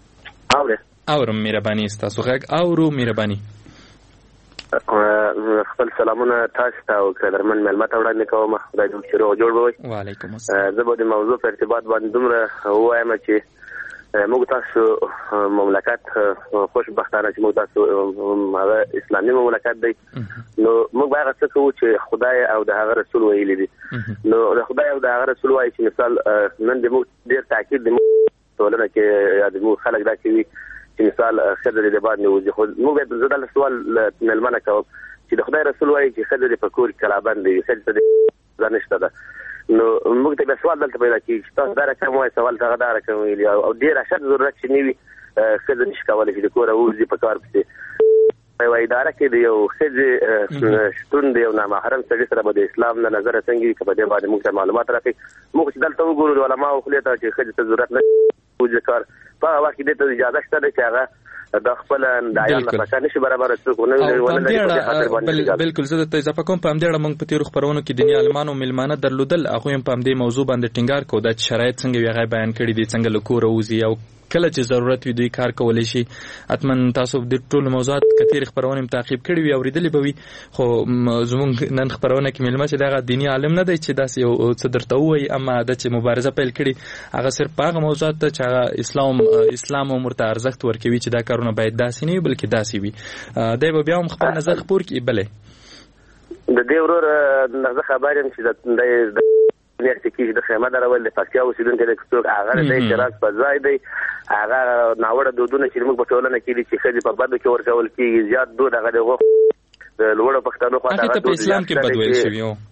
اورم مهرباني، ستاسو غږ اورو. مهرباني خدای خپل سلامونه تاسو ته او قدرمن مېلمه ته وړاندې کوم. خدای دې چې روغ جوړ وي. وعلیکم السلام. زه به د موضوع په ارتباط باندې دومره ووایم چې موږ تاسو مملکت خوشبختانه چې موږ تاسو هغه اسلامي مملکت دی، نو موږ باید څه کوو چې خدای او د هغه رسول ویلي دي. نو د خدای او د هغه رسول وایي چې مثال نن د موږ ډېر تاکید د ټولنه کې یا د موږ خلک دا کوي چې مثال ښځه دې د باد نه وځي، خو موږ باید زه دا سوال مېلمه نه کوم چې د خدای رسول وایي چې ښځه دې په کور کې کلابند وي، ښځې ته دې ځای نشته ده. نو موږ ته بیا سوال دلته پیدا کېږي چې تاسو دا رقم وایي، سوال ته هغه دا رقم ویلي او ډېر اشد ضرورت چې نه وي ښځه نشي کولی چې د کوره ووځي په کار پسې. یوه اداره کې د یو ښځې شتون د یو نامحرم سړي سره به د اسلام له نظره څنګه وي، که په دې باندې موږ ته معلومات راکړي. موږ چې دلته وګورو د علماو خولې ته چې ښځې ته ضرورت نه وځي کار، په هغه وخت کې دې ته اجازه شته ده چې هغه د خپل د عیال لپاره نشي برابر څوک ونه. بالکل زه د اضافه کوم په همدې اړه موږ په تیرو خبرونو کې دیني عالمانو مېلمانه درلودل، هغوی هم په همدې موضوع باندې ټینګار کوو دا چې شرایط څنګه وي هغه بیان کړي دي، څنګه له کوره وځي او کله چې ضرورت وي دوی کار کولی شي. حتما تاسو د ټولو موضوعات کتیر خبرونه تعقیب کړي وي اوریدلې به وي، خو زموږ نن خبرونه کې مېلمه چې دغه دیني عالم نه دی چې داسې یو څه درته ووایي، اما دا چې مبارزه پیل کړي هغه صرف په هغه موضوعات ته چې هغه اسلام اسلام هم ورته ارزښت ورکوي چې دا کارونه باید داسې نه وي بلکې داسې وي. دی به بیا هم خپل نظر خپور کړي. بلې د دې ورور زه خبر یم چې د نیټ کې د خیمه درول د پکتیا اوسیدونکو د څوک هغه د اعتراض په ځای دی، هغه ناوړه دودونه چې موږ په ټولنه کې دي چې ښځې په بدو کې ورکول کېږي، زیات دود هغه د د لوړو پښتنو خواته هغه ته په اسلام کې بد ویل شوي وو،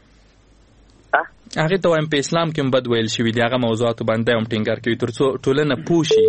هغې ته وایم په اسلام کې هم بد ویل شوي دي، هغه موضوعاتو باندې هم ټینګار کوي تر څو ټولنه پوه شي.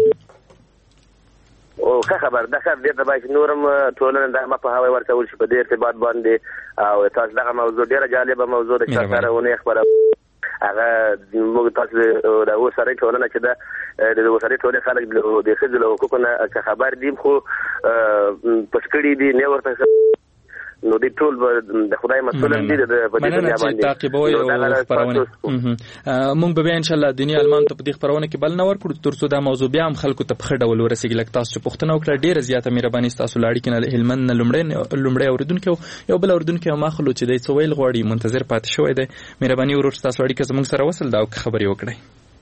او ښه خبر ده، ښه دې ته باید چې نور هم ټولنه دا مه په هوای ورکول شي په دې ارتباط باندې. او تاسو دغه موضوع ډېره جالبه موضوع ده چې سره ونې خبره هغه موږ تاسو د اوسري ټولنه چې ده د اوسري ټولنې خلک د ښځو له حقوقو نه خبر دي خو پسکړي دي نه ورته، نو د ټول د خدای مسؤل دي د په دې باندې تعقیبوي او خبرونه. موږ به ان شاء الله دیني علمان ته په دې خبرونه کې بل نه ورکړو تر څو دا موضوع بیا هم خلکو ته په خړه ول ورسېږي. لکه تاسو چې پوښتنه وکړه ډیره زیاته مهرباني تاسو لاړی کنه هلمند نه لومړی لومړی اوریدونکو یو بل اوریدونکو ما خلو چې د څویل غوړی منتظر پاتې شوی دی. مهرباني ورور تاسو اړیکه زموږ سره وصل دا خبري وکړئ.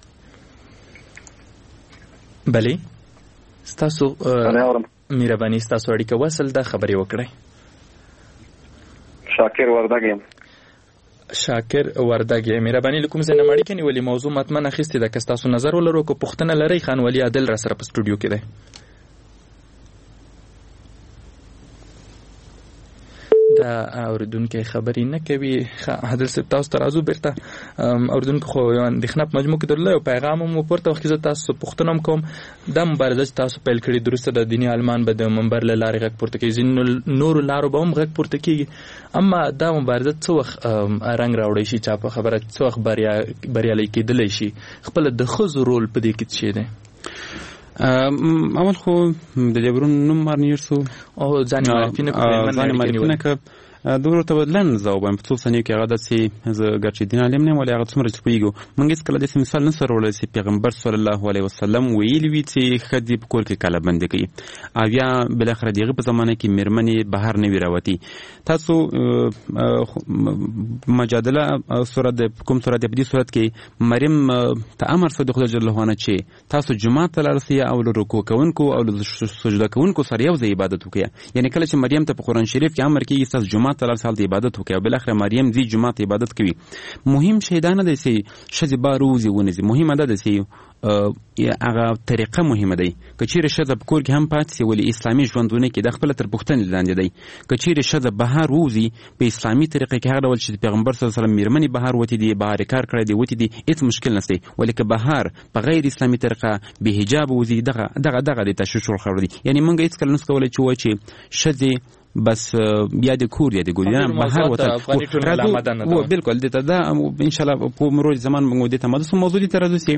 بلې تاسو مهرباني تاسو اړیکه وصل دا خبري وکړئ. شاکر وردګ شاکر وردګ مهرباني لکم زنه مړی کني ولی موضوع متمن اخیسته د کستاسو نظر ولرو کو پښتنه لری خان ولی عادل را سره په سټوډیو کې دی. دا اوردونکو خبرې نه کوي. عادل صاحب تاسو ترازو بیرته اوردونکو خو یو اندېښنه په مجموع کې درلود او پیغام مو پورته وخت چې تاسو پښتنم کوم د مبارزه تاسو پیل کړی درسته د دیني علمان به د منبر له لارې غږ پورته کوي، ځین نور لارو به هم غږ پورته کیږي، اما دا مبارزه څه وخت رنګ راوړی شي چې په خبره څه وخت بریا بریالي کېدلی شي، خپل د ښځو رول په دې کې څه دی؟ اول خو د جبرون نوم مارنیر سو او ځان معرفي نه کوي ځان معرفي نه کوي دومره ته بدلن زاو باندې په څو ثانیو کې هغه داسې زه ګرچې دین عالم نه ولې هغه څومره چې پوهېږو موږ هېڅکله داسې مثال نه سره وړلی چې پیغمبر صلی الله علیه وسلم ویلي وي چې ښځې په کور کې کالهبندي کوي او یا بالاخره د هغې په زمانه کې مېرمنې بهر نه وي راوتي. تاسو مجادله سورت کوم سورت دی په دې سورت کې مریم ته امر شو د خدای جل وعلا چې تاسو جومات ته لاړ سئ او له رکوع کوونکو او له سجده کوونکو سره یو ځای عبادت وکړئ. یعنې کله چې مریم ته په قرآن شریف کې امر کېږي تاسو جومات ته لاړ سئ هلته عبادت وکړئ او بالاخره مریم ځي جومات عبادت کوي. مهم شی دا نه دی چې ښځې بار ووځي ونځي، مهمه دا ده چې هغه طریقه مهمه دی. که چیرې ښځه په کور کې هم پاتې سي ولې اسلامي ژوندونه کې دا خپله تر پوښتنې لاندې دی. که چیرې ښځه بهر ووځي په اسلامي طریقه کې هغه ډول چې پیغمبر صلی الله علیه وسلم مېرمنې بهر وتې دي بهر کار کړی دی وتې دي هېڅ مشکل نشته، ولې که بهر په غیر اسلامي طریقه بې حجابه وځي دغه دغه دغه د تشویش وړ خبره دي. یعنې موږ هېڅکله نشو کولی چې ووایو چې ښځې بس یا د کور یا د ګوریان بهر وته بالکل دته دا ان شاء الله په مرور زمان موږ دته مدرسه موضوع دي تر اوسه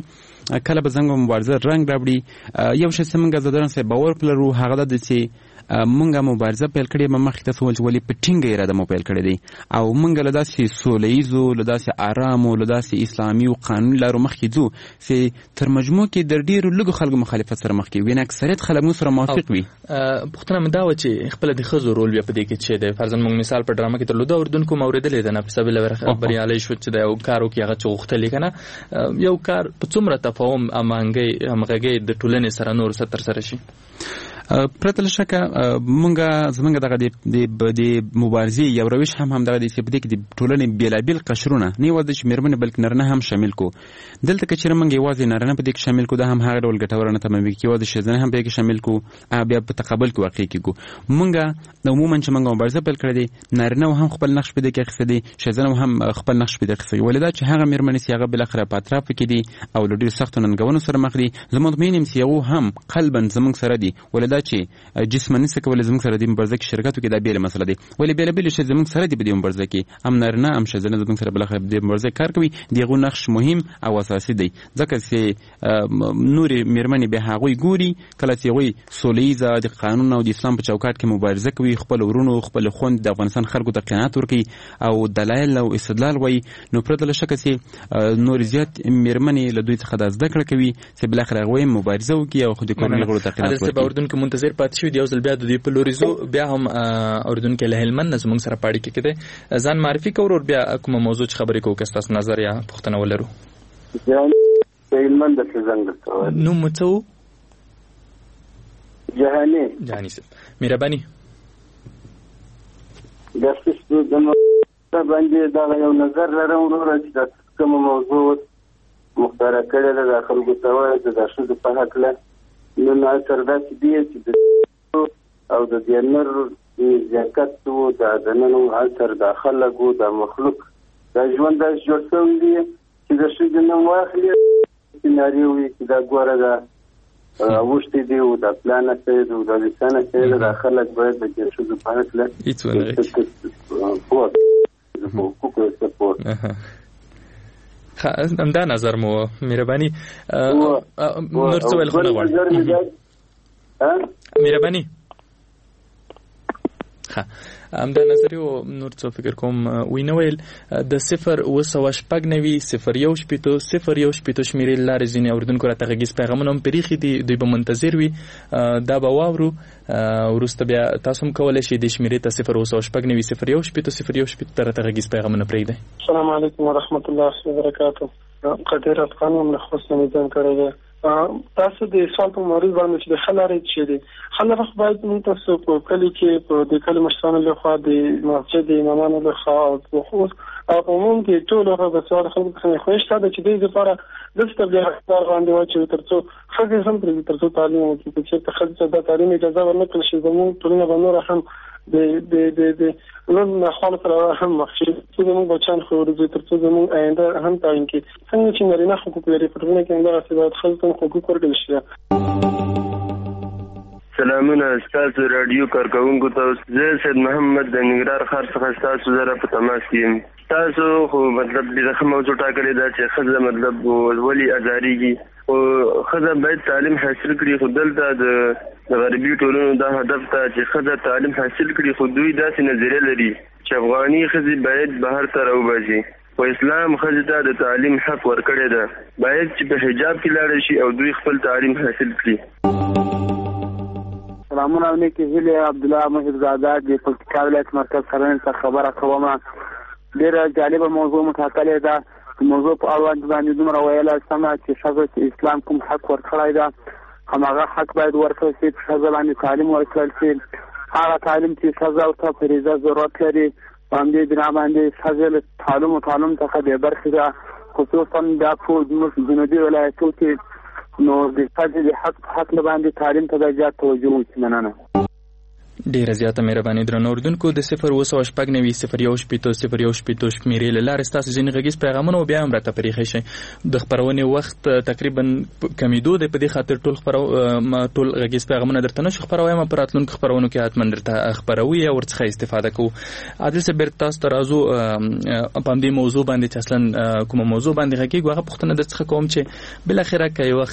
کله به زموږ مبارزه رنګ راوړي. یو شی چې موږ زدهران سره باور پلرو هغه د چې مونږه مبارزه پیل کړې ما مخکې تاسو ول چې ولې په ټینګه اراده مو پیل کړې دي او مونږ له داسې سوله ییزو له داسې آرامو له داسې اسلامي او قانوني لارو مخکې ځو چې تر مجموع کې د ډېرو لږو خلکو مخالفت سره مخ کې وي، نه اکثریت خلک مو سره موافق وي. پوښتنه مې دا وه چې خپله د ښځو رول بیا په دې کې څه دی؟ فرضاً موږ مثال په ډرامه کې درلوده، اردن کوم اورېدلی ده نفیسه بلاخره بریالی شو چې د یو کار وکړي هغه چې غوښتل یې که نه یو کار په څومره تفاهم همغږۍ د ټولنې سره نور سره ترسره شي؟ پرته له شکه مونږه زمونږ دغه د مبارزې یو روش هم همدغه دی چې په دې کې د ټولنې بېلابېل قشرونه نه یوازې چې مېرمنې بلکې نارینه هم شامل کو. دلته که چېرې مونږ یوازې نارینه په دې کې شامل کو دا هم هغه ډول ګټوره نه تمامېږي چې یوازې ښځینه هم په دې کې شامل کو بیا په تقابل کې واقع کېږو. مونږه عموما چې مونږ مبارزه پیل کړې دي نارینه هم خپل نقش په دې کې اخیستی دی، ښځینه هم خپل نقش په دې اخیستی. ولې دا چې هغه مېرمنې چې هغه بالاخره په اطرافو کې دي او له ډېرو سختو ننګونو سره مخ دي، زه مطمئن یم چې هغو هم قلبا زموږ سره دي. ولې دا چې جسماني څه کولی زموږ سره د مبارزه کې شرکت وکړي دا بېله مسله دی. ولې بېلابېلې ښځې زموږ سره دي په دې مبارزه کې، هم نارینه هم ښځینه زموږ سره بالاخره په دې مبارزه کې کار کوي. د هغو نقش مهم او اساسي دی ځکه چې نورې مېرمنې بیا هغوی ګوري کله چې هغوی سوله ییزه د قانون او د اسلام په چوکاټ کې مبارزه کوي، خپل ورونو خپل خوند د افغانستان خلکو ته قناعت ورکوي او دلایل او استدلال وایي، نو پرته له شکه چې نور زیات مېرمنې له دوی څخه دا زده کړه کوي چې بالاخره هغوی مبارزه وکړي او خو د کورنۍ غړو ته قناعت ورکړي. په اردن کې منتظر پاتې شوي دي یو ځل بیا د دوی په لوري ځو، بیا هم اردن کې له هلمند نه زموږ سره په اړیکه کې دی. ځان معرفي کوو ورور، بیا کومه موضوع چې خبرې کوو که ستاسو نظر یا پوښتنه ولرو. هلمند څخه زنګ درته نوم مو څه و؟ جهاني. جهاني صاحب مهرباني. د ستاسو د موضوع باندې دا یو نظر لرم وروره چې دا کومه موضوع مختاره کړې ده د خلکو ته وایي د ښځو په هکله. نو نه تر داسې دی چې د او د دینر زیاکت و د دننو اثر د خلکو د مخلوق د ژوند د جوړ شوی دی چې د ښځې نوم واخلي سیناري وي چې دا ګوره ده اوښتې دی او د پلانه سید او د لسانه سید د خلک باید د دې ښځو په هکله هېڅ ونه پوه د حقوقو سپورټ همدا نظر مو مهرباني. نور څه ویل خو نه غواړم مهرباني. ښه همدا نظر یو نور څه فکر کوم وینه ویل د صفر اوه سوه شپږ نوي صفر یو شپېته صفر یو شپېته شمېرې له لارې ځینې اورېدونکو راته غږیز پیغامونه هم پرېښي دي، دوی به منتظر وي دا به واورو. وروسته بیا تاسو هم کولی شئ د شمېرې ته صفر اوه سوه شپږ نوي صفر یو شپېته صفر یو شپېته ته راته غږیز پیغامونه پرېږدئ. السلام علیکم ورحمت الله وبرکاتو. قدیر افغان هم له خوست نه ځان کړی دی. تاسو د سوال په موضوع باندې چې د خل لارې چې دي خل لاره خو باید موږ تاسو په کلي کې په د کلي مشرانو لخوا د مسجد د امامانو لخوا او او عموم کې ټول هغه د سوال خلکو څخه خوښ شته چې دوی لپاره د تبلیغات باندې واچوي ترڅو ښځې هم پرې ترڅو تعلیم وکړي چې ته ښځې ته د تعلیم اجازه ورنکړل شي زموږ ټولنه به نور هم د د د د نن ناخوالو سره هم مخ شي چې زموږ بچیان خو ورځي ترڅو زموږ آینده هم تعین کړي څنګه چې نارینه حقوق لري په ټولنه کې همدغسې باید ښځو ته حقوق ورکړل شي. سلامونه ستاسو رادیو کارکوونکو ته. زه سید محمد د ننګرهار ښار څخه ستاسو سره په تماس کې یم. تاسو خو مطلب د ښه موضوع ټاکلې ده چې ښځه مطلب ولې ازاریږي او ښځه باید تعلیم حاصل کړي، خو دلته د غربي ټولنو دا هدف ته چې ښځه تعلیم حاصل کړي، خو دوی داسې نظریه لري چې افغاني ښځې باید بهر ته راوباسي. خو اسلام ښځې ته د تعلیم حق ورکړی ده، باید چې په حجاب کې لاړه شي او دوی خپل تعلیم حاصل کړي. سلامونه علیکم. زه عبدالله محبزاده د پکتیکا ولایت مرکز کرنې څخه خبره کوم. ډېره جالبه موضوع مټاکلې ده. موضوع په اړوند باندې دومره ویله سمه چې ښځه چې اسلام کوم حق ورکړی ده هماغه حق باید ورکړل شي، په ښځه باندې تعلیم ورکړل شي. هغه تعلیم چې ښځه ورته فریضه ضرورت لري په همدې بنا باندې ښځې له تعلیم و تعلیم څخه بې برخې ده، خصوصا دا په زموږ جنوبي ولایتو کې. نو د ښځې د حق په حق باندې تعلیم ته باید زیات توجه وشي. مننه. ډیره زیاته مهرباني درنو اوریدونکو د صفر اوه سوه شپږ نوي صفر یو شپېته صفر یو شپېته شمېرې له لارې ستاسو ځینې غږیز پیغامونه او بیا هم راته پرېښی شئ. د خپرونې وخت تقریبا کمیدو دی، په دې خاطر ټول خپرو ټول غږیز پیغامونه درته نشو خپرویم، په راتلونکو خپرونو کې حتما درته خپروي او ورڅخه استفاده کوو. عادل صاحب بیرته تاسو ته راځو په همدې موضوع باندې چې اصلا کومه موضوع باندې غږیږو. هغه پوښتنه درڅخه کوم چې بالاخره که یوه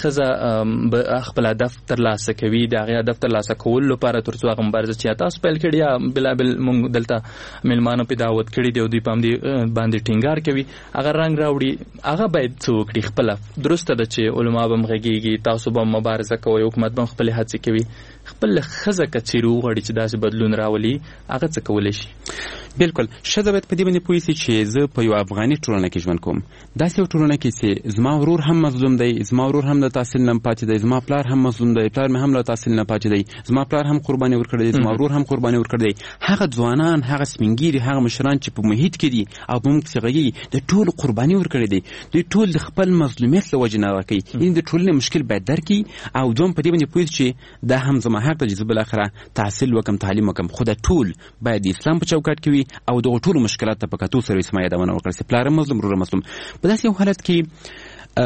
ښځه خپل هدف ترلاسه کوي، د هغې هدف ترلاسه کولو لپاره تر څو هغه مبارزه چې تاسو پیل کړي یا بلابل موږ دلته میلمانو په دعوت کړي دی او دوی په همدې باندې ټینګار کوي، هغه رنګ راوړي، هغه باید څه وکړي خپله؟ درسته ده چې علما به هم غږېږي، تاسو به هم مبارزه کوئ، حکومت به هم خپلې هڅې کوي، خپل ښځه که چیرې وغواړي چې داسې بدلون راولي هغه څه کولی شي؟ بالکل، ښځه باید په دې باندې پوه شي چې زه په یو افغاني ټولنه کې ژوند کوم، داسې یو ټولنه کې چې زما ورور هم مظلوم دی، زما ورور هم د تحصیل نه پاتې دی، زما پلار هم مظلوم دی، پلار مې هم له تحصیل نه پاتې دی، زما پلار هم قرباني ورکړی دی، زما ورور هم قرباني ورکړی دی. هغه ځوانان، هغه سپین ږیري، هغه مشران چې په محیط کې دي او په موږ پسې غږېږي، د ټولو قرباني ورکړی دی، دوی ټول د خپل مظلومیت له وجې نه هغه کوي. یعنې د ټولنې مشکل باید درک کړي او دوم په دې باندې پوه شي چې دا هم زما حق ده چې زه بالاخره تحصیل وکم، تعلیم وکم، خو دا ټول باید د اسلام په چوکاټ کې وي او دغو ټولو مشکلات ته په کتو سره اسما یادونه وکړل چې پلار مظلوم، ورور مظلوم. په داسې یو حالت کې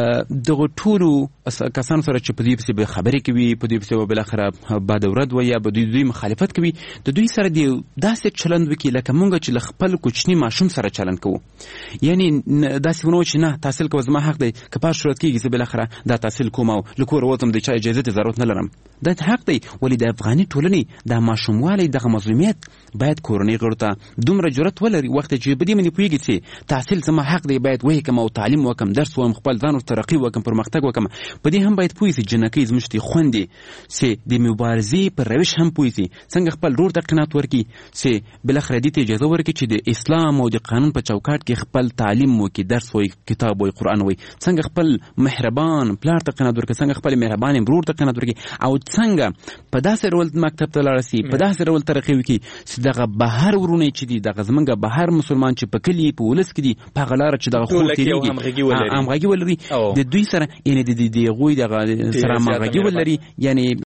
دغه ټولو کسانو سره چې په دوی پسې به خبرې کوي، په دوی پسې به بالاخره بد ورد وایي یا به دوی دوی مخالفت کوي، د دوی سره د داسې چلند وکړي لکه مونږ چې له خپل کوچني ماشوم سره چلند کوو. یعنې داسې ونه چې نه تحصیل کوه زما حق دی، که پاس شروط کېږي زه بالاخره دا تحصیل کوم او له کوره ووتم، د چا اجازې ته ضرورت نه لرم. دا حق دی، ولې د افغاني ټولنې دا ماشوموالی، دغه مظلومیت باید کورنۍ غړو ته دومره جرأت ولري وخت چې په دې باندې پوهېږي چې تحصیل زما حق دی، باید وکړم او تعلیم وکړم، درس ووایم، خپل ځان ترقي وکړم، پرمختګ وکړم. په دې هم باید پوه شي جنکۍ زموږ دي خوندې چې د مبارزې پر روش هم پوه شي، څنګه خپل ورور ته قناعت ورکړي چې بالاخره دې ته اجازه ورکړي چې د اسلام او د قانون په چوکاټ کې خپل تعلیم وکړي، درس وایي، کتاب وایي، قرآن وایي، څنګه خپل مهربان پلار ته قناعت ورکړي، څنګه خپل مهربان ورور ته قناعت ورکړي، او څنګه په داسې ډول مکتب ته لاړ شي، په داسې ډول ترقي وکړي چې دغه بهر ورونه چې دي، دغه زمونږ بهر مسلمان چې په کلي په ولس کې دي، په هغه لاره چې دغه خور تېرېږي همغږي ولري د دوی سره، یعنې د هغوی دغه سره همغږي ولري، یعنې